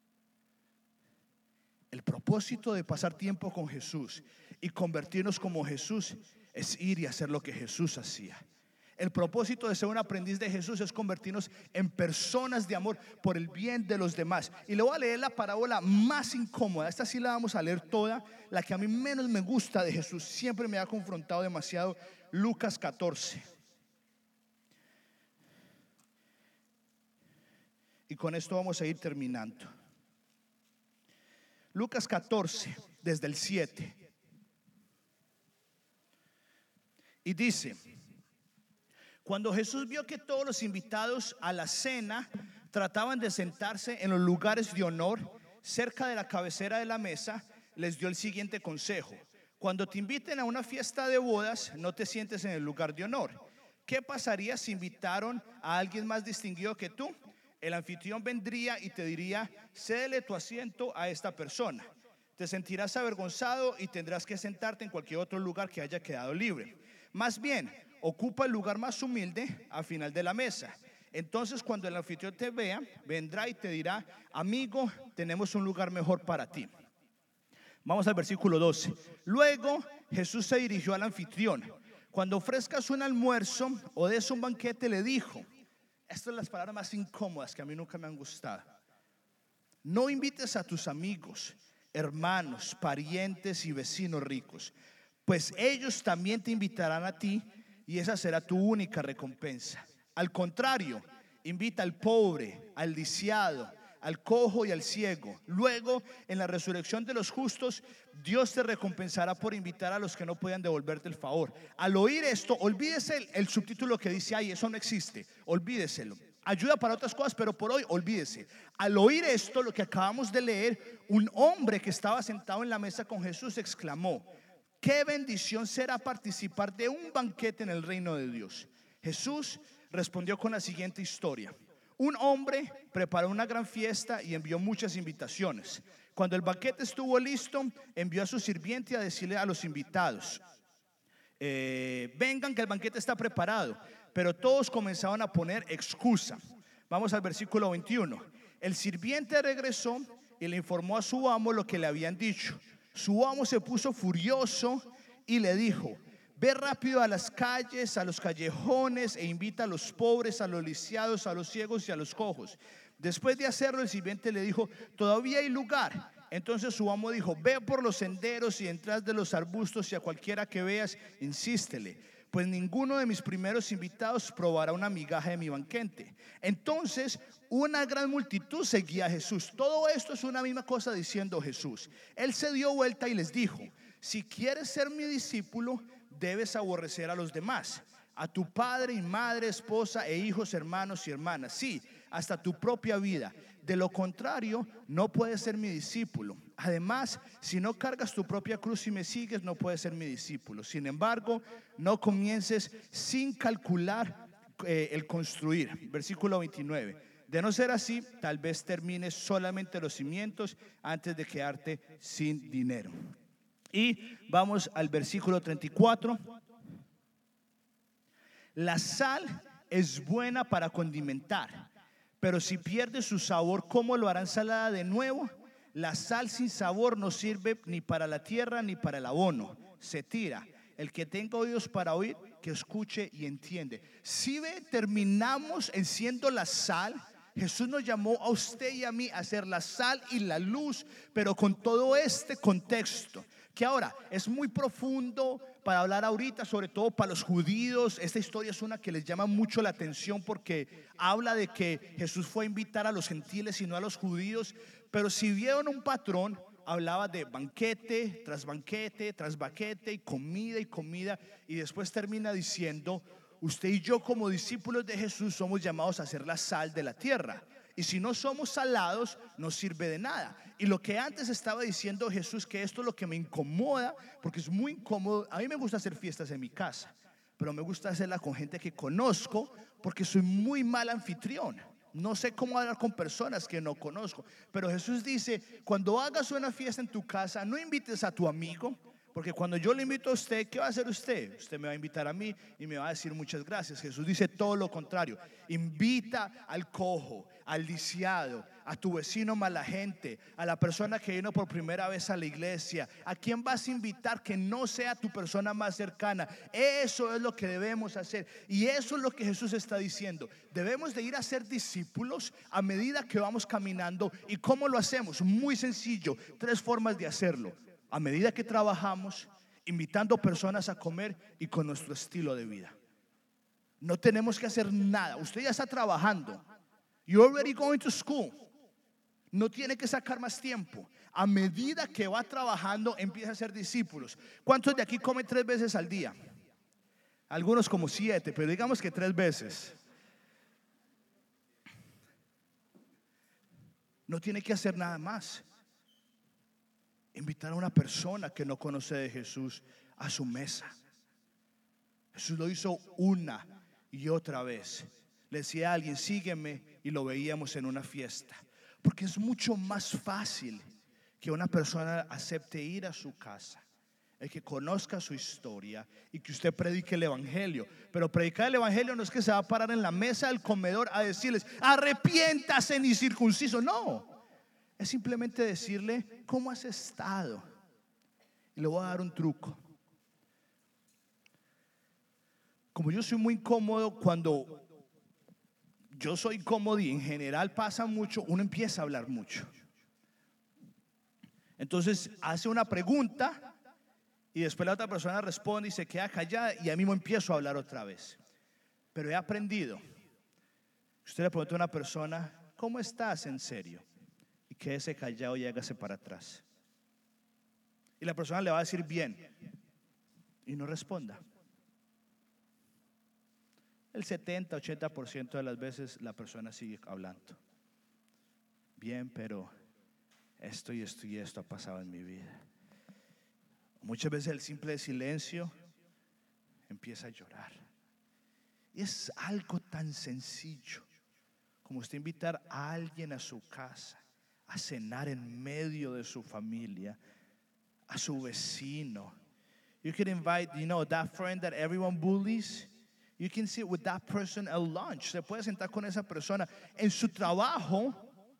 El propósito de pasar tiempo con Jesús y convertirnos como Jesús es ir y hacer lo que Jesús hacía. El propósito de ser un aprendiz de Jesús es convertirnos en personas de amor por el bien de los demás. Y le voy a leer la parábola más incómoda. Esta sí la vamos a leer toda. La que a mí menos me gusta de Jesús, siempre me ha confrontado demasiado. Lucas 14. Y con esto vamos a ir terminando. Lucas 14, desde el 7. Y dice: cuando Jesús vio que todos los invitados a la cena trataban de sentarse en los lugares de honor cerca de la cabecera de la mesa, les dio el siguiente consejo: cuando te inviten a una fiesta de bodas, no te sientes en el lugar de honor. ¿Qué pasaría si invitaron a alguien más distinguido que tú? El anfitrión vendría y te diría: cédele tu asiento a esta persona. Te sentirás avergonzado y tendrás que sentarte en cualquier otro lugar que haya quedado libre. Más bien, ocupa el lugar más humilde al final de la mesa. Entonces, cuando el anfitrión te vea, vendrá y te dirá: amigo, tenemos un lugar mejor para ti. Vamos al versículo 12. Luego Jesús se dirigió al anfitrión: cuando ofrezcas un almuerzo o des un banquete, le dijo. Estas son las palabras más incómodas que a mí nunca me han gustado: no invites a tus amigos, hermanos, parientes y vecinos ricos, pues ellos también te invitarán a ti y esa será tu única recompensa. Al contrario, invita al pobre, al lisiado, al cojo y al ciego. Luego, en la resurrección de los justos, Dios te recompensará por invitar a los que no puedan devolverte el favor. Al oír esto, olvídese el subtítulo que dice: ay, eso no existe. Olvídeselo. Ayuda para otras cosas, pero por hoy olvídese. Al oír esto, lo que acabamos de leer, un hombre que estaba sentado en la mesa con Jesús exclamó: qué bendición será participar de un banquete en el reino de Dios. Jesús respondió con la siguiente historia: un hombre preparó una gran fiesta y envió muchas invitaciones. Cuando el banquete estuvo listo, envió a su sirviente a decirle a los invitados: vengan, que el banquete está preparado. Pero todos comenzaban a poner excusa. Vamos al versículo 21. El sirviente regresó y le informó a su amo lo que le habían dicho. Su amo se puso furioso y le dijo: ve rápido a las calles, a los callejones, e invita a los pobres, a los lisiados, a los ciegos y a los cojos. Después de hacerlo, el sirviente le dijo: todavía hay lugar. Entonces su amo dijo: ve por los senderos y detrás de los arbustos, y a cualquiera que veas, insístele, pues ninguno de mis primeros invitados probará una migaja de mi banquete. Entonces una gran multitud seguía a Jesús. Todo esto es una misma cosa diciendo Jesús. Él se dio vuelta y les dijo: si quieres ser mi discípulo, debes aborrecer a los demás, a tu padre y madre, esposa e hijos, hermanos y hermanas, sí, hasta tu propia vida. De lo contrario, no puedes ser mi discípulo. Además, si no cargas tu propia cruz y me sigues, no puedes ser mi discípulo. Sin embargo, no comiences sin calcular el construir. Versículo 29. De no ser así, tal vez termines solamente los cimientos antes de quedarte sin dinero. Y vamos al versículo 34. La sal es buena para condimentar, pero si pierde su sabor, ¿cómo lo harán salada de nuevo? La sal sin sabor no sirve ni para la tierra ni para el abono, se tira. El que tenga oídos para oír, que escuche y entiende. Si ve, terminamos en siendo la sal. Jesús nos llamó a usted y a mí a ser la sal y la luz, pero con todo este contexto, que ahora es muy profundo para hablar ahorita, sobre todo para los judíos. Esta historia es una que les llama mucho la atención porque habla de que Jesús fue a invitar a los gentiles y no a los judíos. Pero si vieron un patrón, hablaba de banquete tras banquete tras banquete y comida, y después termina diciendo: usted y yo, como discípulos de Jesús, somos llamados a ser la sal de la tierra. Y si no somos salados, no sirve de nada. Y lo que antes estaba diciendo Jesús, que esto es lo que me incomoda, porque es muy incómodo. A mí me gusta hacer fiestas en mi casa, pero me gusta hacerla con gente que conozco, porque soy muy mal anfitrión. No sé cómo hablar con personas que no conozco. Pero Jesús dice: cuando hagas una fiesta en tu casa, no invites a tu amigo, porque cuando yo le invito a usted, ¿qué va a hacer usted? Usted me va a invitar a mí y me va a decir muchas gracias. Jesús dice todo lo contrario: invita al cojo, al lisiado, a tu vecino mala gente, a la persona que vino por primera vez a la iglesia. ¿A quién vas a invitar que no sea tu persona más cercana? Eso es lo que debemos hacer, y eso es lo que Jesús está diciendo. Debemos de ir a ser discípulos a medida que vamos caminando. ¿Y cómo lo hacemos? Muy sencillo, 3 formas de hacerlo: a medida que trabajamos, invitando personas a comer y con nuestro estilo de vida. No tenemos que hacer nada. Usted ya está trabajando. You're already going to school. No tiene que sacar más tiempo. A medida que va trabajando, empieza a ser discípulos. ¿Cuántos de aquí comen 3 veces al día? Algunos como 7, pero digamos que 3 veces. No tiene que hacer nada más. Invitar a una persona que no conoce de Jesús a su mesa. Jesús lo hizo una y otra vez. Le decía a alguien: sígueme, y lo veíamos en una fiesta. Porque es mucho más fácil que una persona acepte ir a su casa, el que conozca su historia y que usted predique el evangelio. Pero predicar el evangelio no es que se va a parar en la mesa del comedor a decirles: arrepiéntase ni circunciso. No, es simplemente decirle: ¿cómo has estado? Y le voy a dar un truco. Como yo soy muy incómodo, cuando yo soy incómodo y en general pasa mucho, uno empieza a hablar mucho. Entonces hace una pregunta y después la otra persona responde y se queda callada, y a mí me empiezo a hablar otra vez. Pero he aprendido: usted le pregunta a una persona: ¿cómo estás en serio? Y quédese callado y hágase para atrás. Y la persona le va a decir bien, y no responda. El 70-80% de las veces la persona sigue hablando. Bien, pero esto y esto y esto ha pasado en mi vida. Muchas veces el simple silencio empieza a llorar. Y es algo tan sencillo como usted invitar a alguien a su casa, a cenar en medio de su familia, a su vecino. You can invite, that friend that everyone bullies. You can sit with that person at lunch. Se puede sentar con esa persona en su trabajo.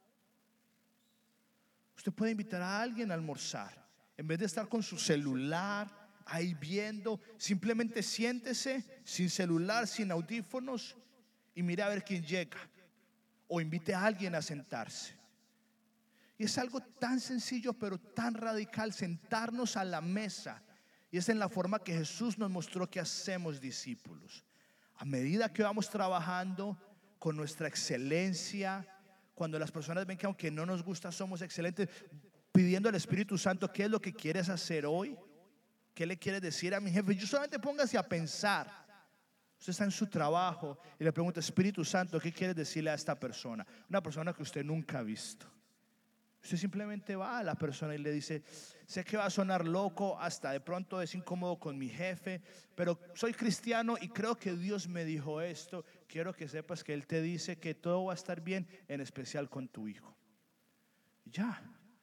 Usted puede invitar a alguien a almorzar. En vez de estar con su celular ahí viendo, simplemente siéntese sin celular, sin audífonos, y mire a ver quién llega. O invite a alguien a sentarse. Y es algo tan sencillo pero tan radical, sentarnos a la mesa Y es en la forma que Jesús nos mostró que hacemos discípulos. A medida que vamos trabajando con nuestra excelencia, cuando las personas ven que aunque no nos gusta somos excelentes, pidiendo al Espíritu Santo, ¿qué es lo que quieres hacer hoy? ¿Qué le quieres decir a mi jefe? Yo solamente póngase a pensar. Usted está en su trabajo y le pregunta, Espíritu Santo, ¿qué quieres decirle a esta persona? Una persona que usted nunca ha visto. Usted simplemente va a la persona y le dice, sé que va a sonar loco, hasta de pronto es incómodo con mi jefe, pero soy cristiano y creo que Dios me dijo esto. Quiero que sepas que Él te dice que todo va a estar bien, en especial con tu hijo. Ya.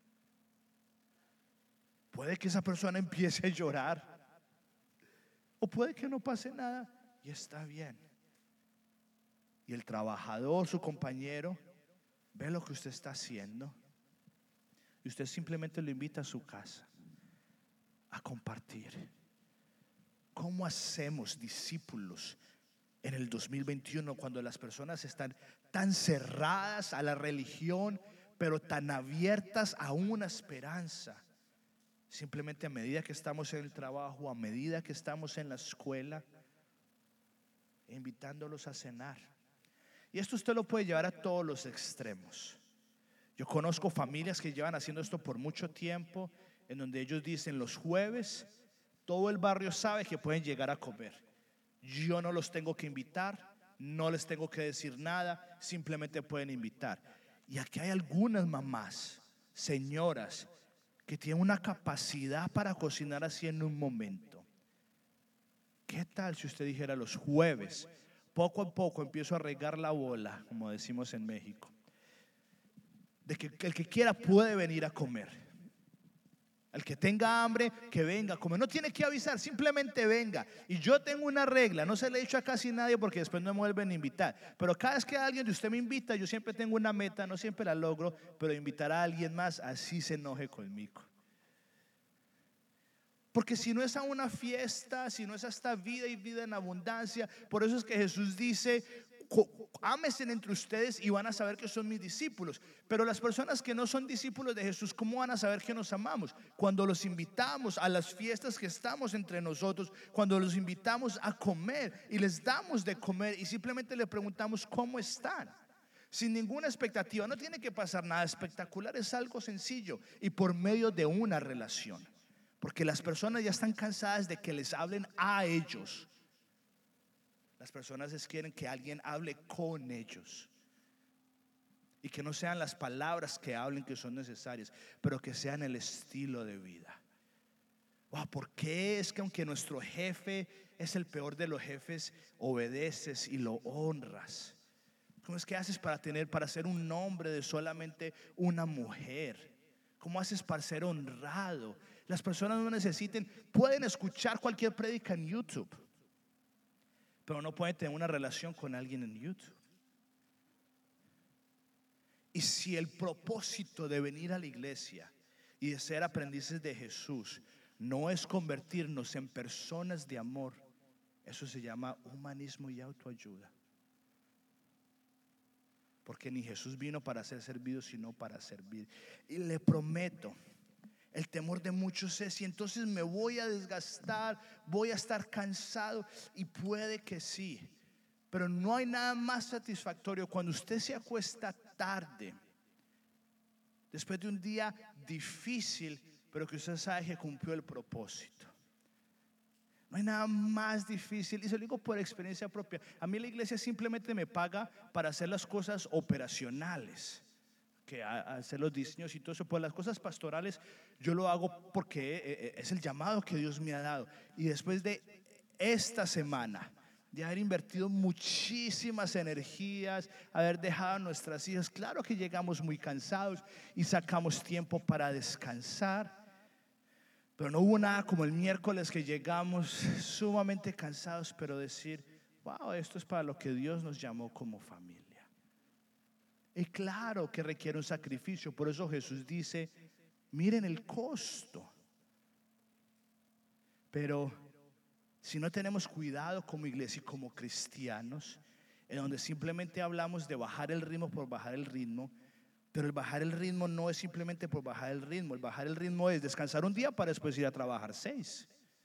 Puede que esa persona empiece a llorar, o puede que no pase nada y está bien. Y el trabajador, su compañero, ve lo que usted está haciendo y usted simplemente lo invita a su casa a compartir. ¿Cómo hacemos discípulos en el 2021 cuando las personas están tan cerradas a la religión, pero tan abiertas a una esperanza? Simplemente a medida que estamos en el trabajo, a medida que estamos en la escuela, invitándolos a cenar. Y esto usted lo puede llevar a todos los extremos. Yo conozco familias que llevan haciendo esto por mucho tiempo, en donde ellos dicen los jueves todo el barrio sabe que pueden llegar a comer. Yo no los tengo que invitar, no les tengo que decir nada, simplemente pueden invitar. Y aquí hay algunas mamás, señoras, que tienen una capacidad para cocinar así en un momento. ¿Qué tal si usted dijera los jueves, poco a poco empiezo a regar la bola, como decimos en México, de que el que quiera puede venir a comer? El que tenga hambre, que venga a comer. No tiene que avisar, simplemente venga. Y yo tengo una regla, no se le he dicho a casi nadie porque después no me vuelven a invitar. Pero cada vez que alguien de usted me invita, yo siempre tengo una meta, no siempre la logro, pero invitar a alguien más, así se enoje conmigo. Porque si no es a una fiesta, si no es hasta vida y vida en abundancia, por eso es que Jesús dice, ámense entre ustedes y van a saber que son mis discípulos. Pero las personas que no son discípulos de Jesús, ¿cómo van a saber que nos amamos? Cuando los invitamos a las fiestas que estamos entre nosotros, cuando los invitamos a comer y les damos de comer y simplemente le preguntamos cómo están. Sin ninguna expectativa, no tiene que pasar nada espectacular, es algo sencillo y por medio de una relación. Porque las personas ya están cansadas de que les hablen a ellos. Las personas quieren que alguien hable con ellos. Y que no sean las palabras que hablen que son necesarias, pero que sean el estilo de vida. Wow, ¿por qué es que aunque nuestro jefe es el peor de los jefes, obedeces y lo honras? ¿Cómo es que haces para ser un hombre de solamente una mujer? ¿Cómo haces para ser honrado? Las personas no necesiten, pueden escuchar cualquier prédica en YouTube, pero no pueden tener una relación con alguien en YouTube. Y si el propósito de venir a la iglesia y de ser aprendices de Jesús no es convertirnos en personas de amor, eso se llama humanismo y autoayuda. Porque ni Jesús vino para ser servido, sino para servir. Y le prometo, el temor de muchos es, y entonces me voy a desgastar, voy a estar cansado, y puede que sí, pero no hay nada más satisfactorio cuando usted se acuesta tarde, después de un día difícil, pero que usted sabe que cumplió el propósito. No hay nada más difícil, y se lo digo por experiencia propia. A mí la iglesia simplemente me paga para hacer las cosas operacionales, que hacer los diseños y todo eso. Pues las cosas pastorales yo lo hago porque es el llamado que Dios me ha dado. Y después de esta semana, de haber invertido muchísimas energías, haber dejado a nuestras hijas, claro que llegamos muy cansados y sacamos tiempo para descansar. Pero no hubo nada como el miércoles que llegamos sumamente cansados, pero decir, wow, esto es para lo que Dios nos llamó como familia. Y claro que requiere un sacrificio. Por eso Jesús dice, miren el costo. Pero si no tenemos cuidado como iglesia y como cristianos, en donde simplemente hablamos de bajar el ritmo por bajar el ritmo, pero el bajar el ritmo no es simplemente por bajar el ritmo. El bajar el ritmo es descansar un día para después ir a trabajar 6.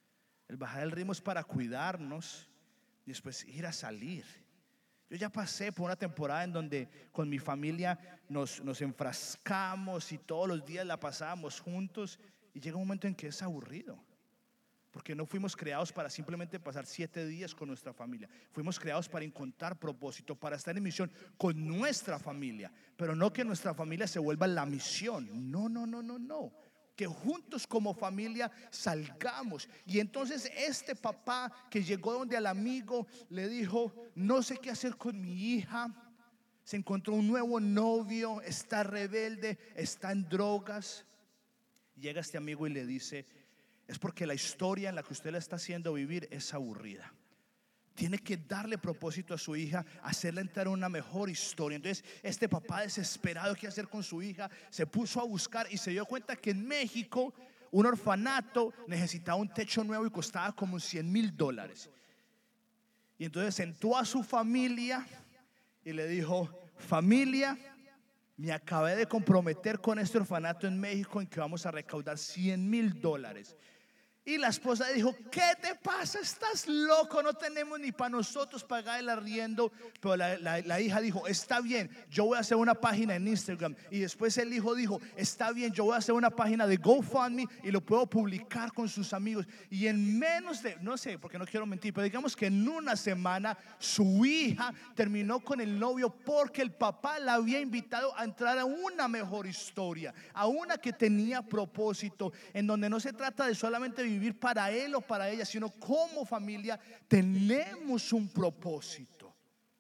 El bajar el ritmo es para cuidarnos y después ir a salir. Yo ya pasé por una temporada en donde con mi familia nos enfrascamos y todos los días la pasábamos juntos, y llega un momento en que es aburrido, porque no fuimos creados para simplemente pasar 7 días con nuestra familia. Fuimos creados para encontrar propósito, para estar en misión con nuestra familia, pero no que nuestra familia se vuelva la misión. No, no, no, no, no. Que juntos como familia salgamos. Y entonces este papá que llegó donde al amigo le dijo: no sé qué hacer con mi hija, se encontró un nuevo novio, está rebelde, está en drogas. Llega este amigo y le dice: es porque la historia en la que usted la está haciendo vivir es aburrida. Tiene que darle propósito a su hija, hacerla entrar en una mejor historia. Entonces este papá, desesperado qué hacer con su hija, se puso a buscar y se dio cuenta que en México un orfanato necesitaba un techo nuevo y costaba como $100,000. Y entonces sentó a su familia y le dijo: familia, me acabé de comprometer con este orfanato en México en que vamos a recaudar $100,000. Y la esposa dijo: ¿qué te pasa? Estás loco, no tenemos ni para nosotros pagar el arriendo. Pero la hija dijo: está bien, yo voy a hacer una página en Instagram. Y después el hijo dijo: está bien, yo voy a hacer una página de GoFundMe y lo puedo publicar con sus amigos. Y en menos de, no sé, porque no quiero mentir, pero digamos que en una semana su hija terminó con el novio, porque el papá la había invitado a entrar a una mejor historia, a una que tenía propósito, en donde no se trata de solamente vivir para él o para ella, sino como familia tenemos un propósito,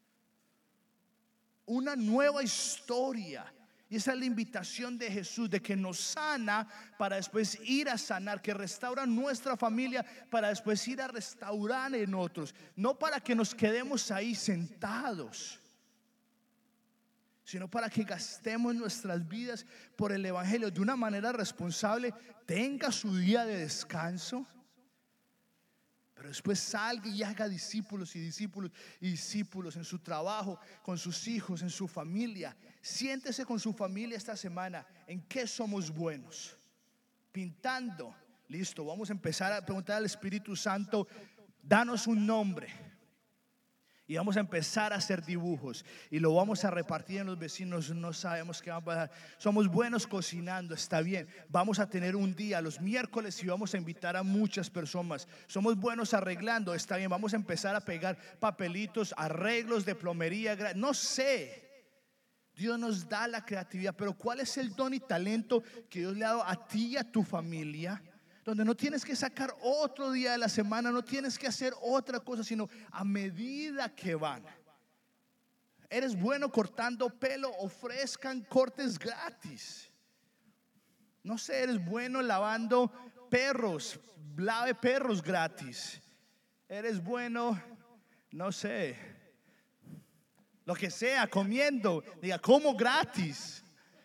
una nueva historia. Y esa es la invitación de Jesús, de que nos sana para después ir a sanar, que restaura nuestra familia para después ir a restaurar en otros, no para que nos quedemos ahí sentados, sino para que gastemos nuestras vidas por el evangelio de una manera responsable. Tenga su día de descanso, pero después salga y haga discípulos y discípulos y discípulos en su trabajo, con sus hijos, en su familia. Siéntese con su familia esta semana. ¿En qué somos buenos? Pintando. Listo, vamos a empezar a preguntar al Espíritu Santo: danos un nombre. Y vamos a empezar a hacer dibujos y lo vamos a repartir en los vecinos. No sabemos qué va a pasar. Somos buenos cocinando, está bien. Vamos a tener un día los miércoles y vamos a invitar a muchas personas. Somos buenos arreglando, está bien. Vamos a empezar a pegar papelitos, arreglos de plomería. No sé. Dios nos da la creatividad, pero ¿cuál es el don y talento que Dios le ha dado a ti y a tu familia? Donde no tienes que sacar otro día de la semana, no tienes que hacer otra cosa, sino a medida que van. Eres bueno cortando pelo, ofrezcan cortes gratis. No sé, eres bueno lavando perros, lave perros gratis. Eres bueno, no sé, lo que sea, comiendo, diga como gratis.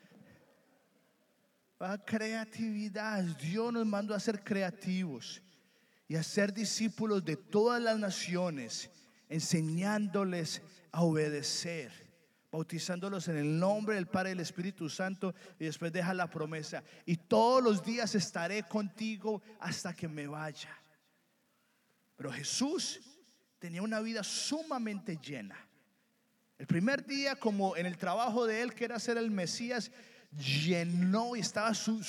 Creatividad. Dios nos mandó a ser creativos y a ser discípulos de todas las naciones, enseñándoles a obedecer, bautizándolos en el nombre del Padre y del Espíritu Santo. Y después deja la promesa: y todos los días estaré contigo hasta que me vaya. Pero Jesús tenía una vida sumamente llena. El primer día, como en el trabajo de él, que era ser el Mesías, llenó y estaba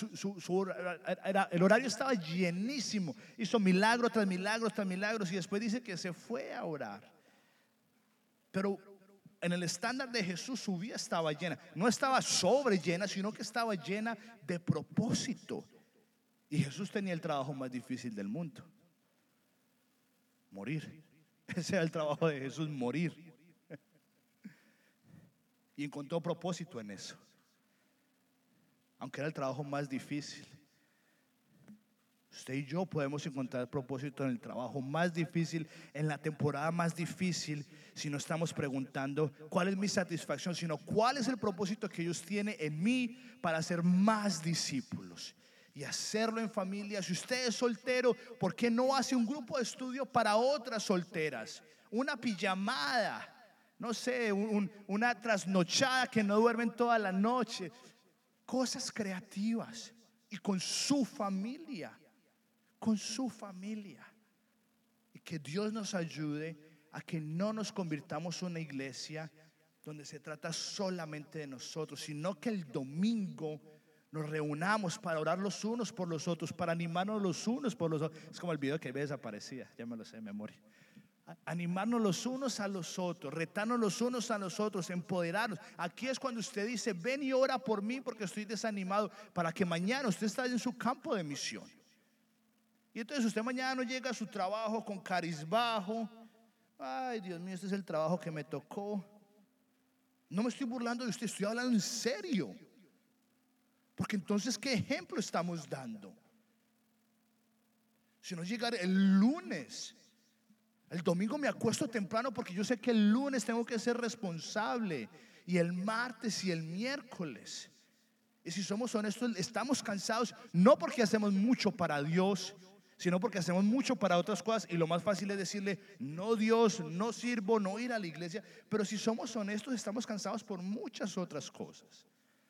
el horario estaba llenísimo. Hizo milagro tras milagros tras milagros, y después dice que se fue a orar. Pero en el estándar de Jesús, su vida estaba llena. No estaba sobre llena, sino que estaba llena de propósito. Y Jesús tenía el trabajo más difícil del mundo: morir. Ese era el trabajo de Jesús, morir. Y encontró propósito en eso, aunque era el trabajo más difícil. Usted y yo podemos encontrar propósito en el trabajo más difícil, en la temporada más difícil, si no estamos preguntando cuál es mi satisfacción, sino cuál es el propósito que Dios tiene en mí para hacer más discípulos y hacerlo en familia. Si usted es soltero, ¿por qué no hace un grupo de estudio para otras solteras? Una pijamada, no sé, una trasnochada, que no duermen toda la noche. Cosas creativas, y con su familia. Con su familia. Que Dios nos ayude a que no nos convirtamos en una iglesia donde se trata solamente de nosotros, sino que el domingo nos reunamos para orar los unos por los otros, para animarnos los unos por los otros. Es como el video que ve desaparecía, ya me lo sé de memoria. Animarnos los unos a los otros, retarnos los unos a los otros, empoderarnos. Aquí es cuando usted dice: ven y ora por mí porque estoy desanimado, para que mañana usted esté en su campo de misión. Y entonces usted mañana no llega a su trabajo con cabizbajo: ay, Dios mío, este es el trabajo que me tocó. No me estoy burlando de usted, estoy hablando en serio. Porque entonces, ¿qué ejemplo estamos dando? Si no, llegar el lunes, el domingo me acuesto temprano porque yo sé que el lunes tengo que ser responsable, y el martes y el miércoles. Y si somos honestos, estamos cansados, no porque hacemos mucho para Dios, sino porque hacemos mucho para otras cosas. Y lo más fácil es decirle: no, Dios, no sirvo, no ir a la iglesia. Pero si somos honestos, estamos cansados por muchas otras cosas.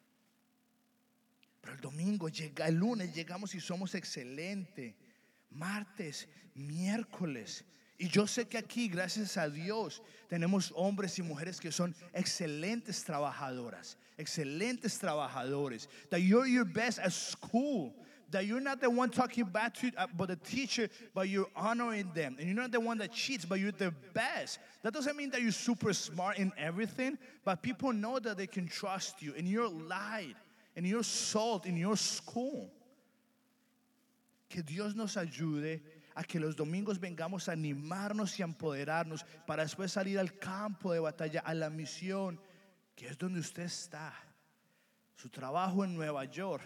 Pero el domingo llega, el lunes llegamos y somos excelentes. Martes, miércoles. Y yo sé que aquí, gracias a Dios, tenemos hombres y mujeres que son excelentes trabajadoras, excelentes trabajadores. That you're your best at school. That you're not the one talking bad to about the teacher, but you're honoring them. And you're not the one that cheats, but you're the best. That doesn't mean that you're super smart in everything, but people know that they can trust you in your light, in your salt, in your school. Que Dios nos ayude a que los domingos vengamos a animarnos y a empoderarnos para después salir al campo de batalla, a la misión, que es donde usted está. Su trabajo en Nueva York.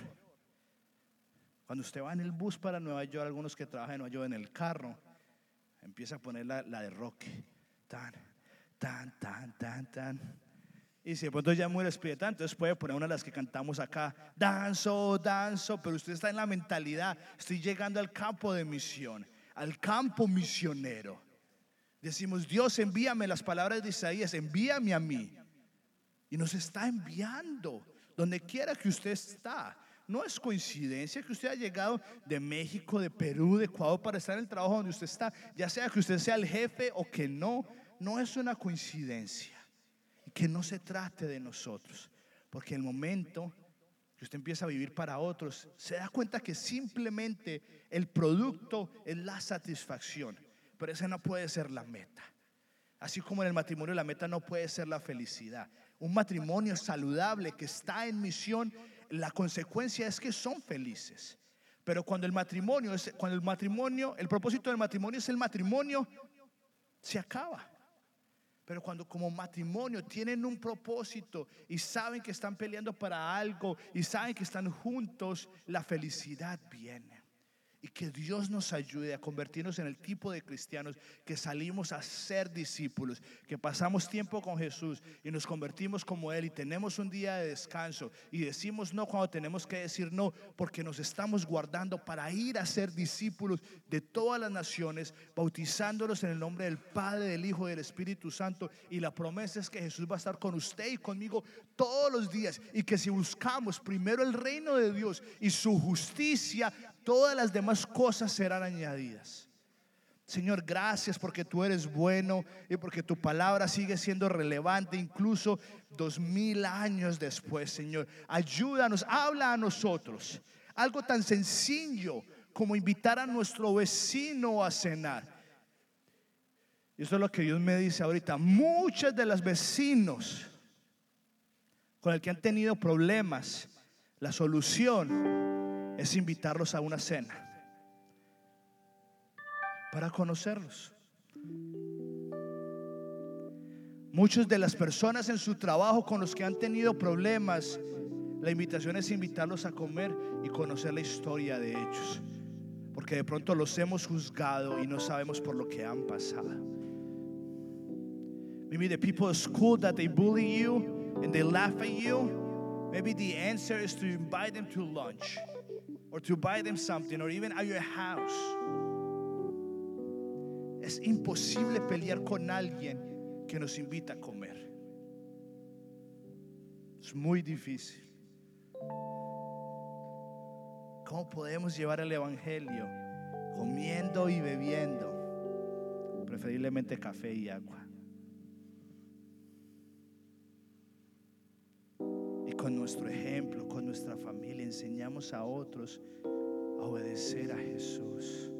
Cuando usted va en el bus para Nueva York, algunos que trabajan en Nueva York, en el carro, empieza a poner la de rock. Tan, tan, tan, tan, tan. Y si de pronto ya es muy espiritual, entonces puede poner una de las que cantamos acá: danzo, danzo. Pero usted está en la mentalidad: estoy llegando al campo de misión, al campo misionero. Decimos: Dios, envíame, las palabras de Isaías, envíame a mí. Y nos está enviando donde quiera que usted está. No es coincidencia que usted haya llegado de México, de Perú, de Ecuador para estar en el trabajo donde usted está. Ya sea que usted sea el jefe o que no, no es una coincidencia. Y que no se trate de nosotros, porque el momento que usted empieza a vivir para otros, se da cuenta que simplemente el producto es la satisfacción, pero esa no puede ser la meta. Así como en el matrimonio la meta no puede ser la felicidad. Un matrimonio saludable que está en misión, la consecuencia es que son felices. Pero cuando el propósito del matrimonio es el matrimonio, se acaba. Pero cuando como matrimonio tienen un propósito y saben que están peleando para algo y saben que están juntos, la felicidad viene. Y que Dios nos ayude a convertirnos en el tipo de cristianos que salimos a ser discípulos, que pasamos tiempo con Jesús y nos convertimos como Él, y tenemos un día de descanso y decimos no cuando tenemos que decir no, porque nos estamos guardando para ir a ser discípulos de todas las naciones, bautizándolos en el nombre del Padre, del Hijo y del Espíritu Santo. Y la promesa es que Jesús va a estar con usted y conmigo todos los días, y que si buscamos primero el reino de Dios y su justicia, todas las demás cosas serán añadidas. Señor, gracias porque tú eres bueno y porque tu palabra sigue siendo relevante incluso 2000 años después. Señor, ayúdanos, habla a nosotros. Algo tan sencillo como invitar a nuestro vecino a cenar. Y eso es lo que Dios me dice ahorita. Muchos de los vecinos con el que han tenido problemas, la solución es invitarlos a una cena para conocerlos. Muchas de las personas en su trabajo con los que han tenido problemas, la invitación es invitarlos a comer y conocer la historia de ellos, porque de pronto los hemos juzgado y no sabemos por lo que han pasado. Maybe the people at school that they bully you and they laugh at you, maybe the answer is to invite them to lunch or to buy them something, or even at your house. Es imposible pelear con alguien que nos invita a comer. Es muy difícil. ¿Cómo podemos llevar el evangelio? Comiendo y bebiendo. preferiblemente café y agua. Y con nuestro ejemplo, con nuestra familia, enseñamos a otros a obedecer a Jesús.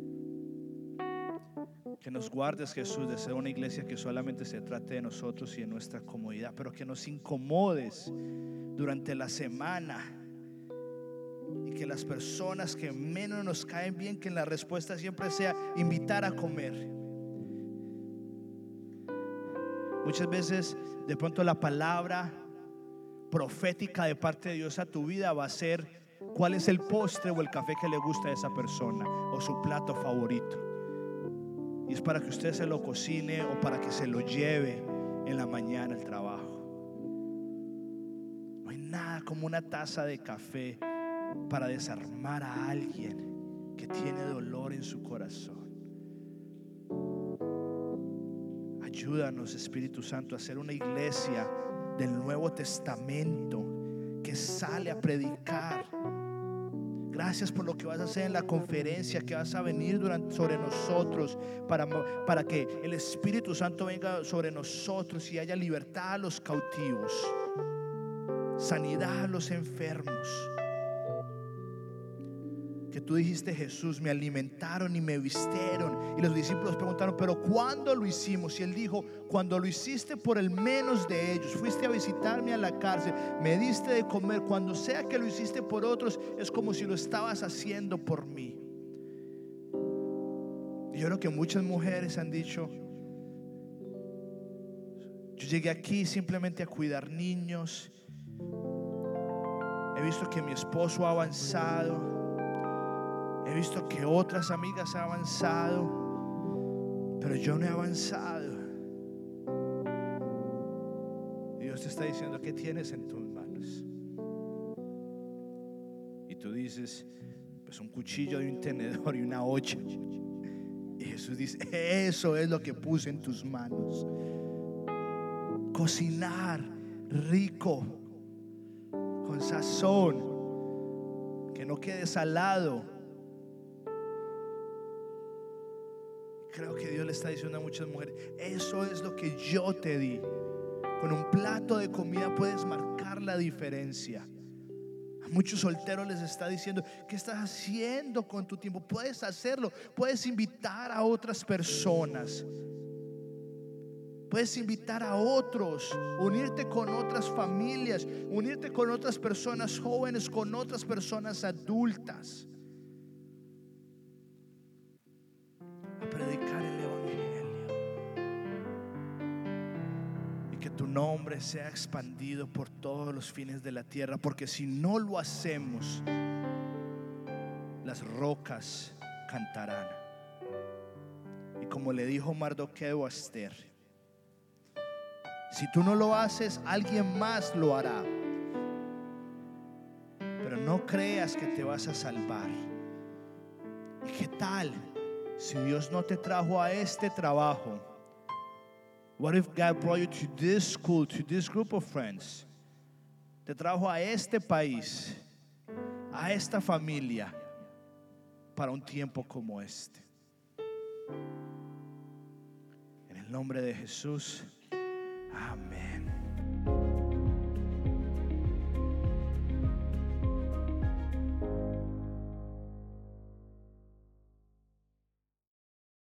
Que nos guardes, Jesús, de ser una iglesia que solamente se trate de nosotros y de nuestra comodidad, pero que nos incomodes durante la semana, y que las personas que menos nos caen bien, que la respuesta siempre sea invitar a comer. Muchas veces de pronto la palabra profética de parte de Dios a tu vida va a ser cuál es el postre o el café que le gusta a esa persona, o su plato favorito. Y es para que usted se lo cocine o para que se lo lleve en la mañana al trabajo. No hay nada como una taza de café para desarmar a alguien que tiene dolor en su corazón. Ayúdanos, Espíritu Santo, a ser una iglesia del Nuevo Testamento que sale a predicar. Gracias por lo que vas a hacer en la conferencia, que vas a venir sobre nosotros para que el Espíritu Santo venga sobre nosotros y haya libertad a los cautivos, sanidad a los enfermos. Que tú dijiste, Jesús, me alimentaron y me vistieron. Y los discípulos preguntaron, pero ¿cuándo lo hicimos? Y él dijo, cuando lo hiciste por el menos de ellos. Fuiste a visitarme a la cárcel, me diste de comer. Cuando sea que lo hiciste por otros, es como si lo estabas haciendo por mí. Y yo creo que muchas mujeres han dicho, yo llegué aquí simplemente a cuidar niños. He visto que mi esposo ha avanzado. He visto que otras amigas han avanzado, pero yo no he avanzado. Y Dios te está diciendo, ¿qué tienes en tus manos? Y tú dices, pues un cuchillo y un tenedor y una olla. Y Jesús dice, eso es lo que puse en tus manos. Cocinar rico, con sazón, que no quede salado. Creo que Dios le está diciendo a muchas mujeres, eso es lo que yo te di. Con un plato de comida puedes marcar la diferencia. A muchos solteros les está diciendo, ¿qué estás haciendo con tu tiempo? Puedes hacerlo, puedes invitar a otras personas, puedes invitar a otros, unirte con otras familias, unirte con otras personas jóvenes, con otras personas adultas, a predicar el evangelio, y que tu nombre sea expandido por todos los fines de la tierra, porque si no lo hacemos, las rocas cantarán. Y como le dijo Mardoqueo a Esther, si tú no lo haces, alguien más lo hará, pero no creas que te vas a salvar. ¿Y qué tal si Dios no te trajo a este trabajo? What if God brought you to this school, to this group of friends? Te trajo a este país, a esta familia, para un tiempo como este. En el nombre de Jesús, amén.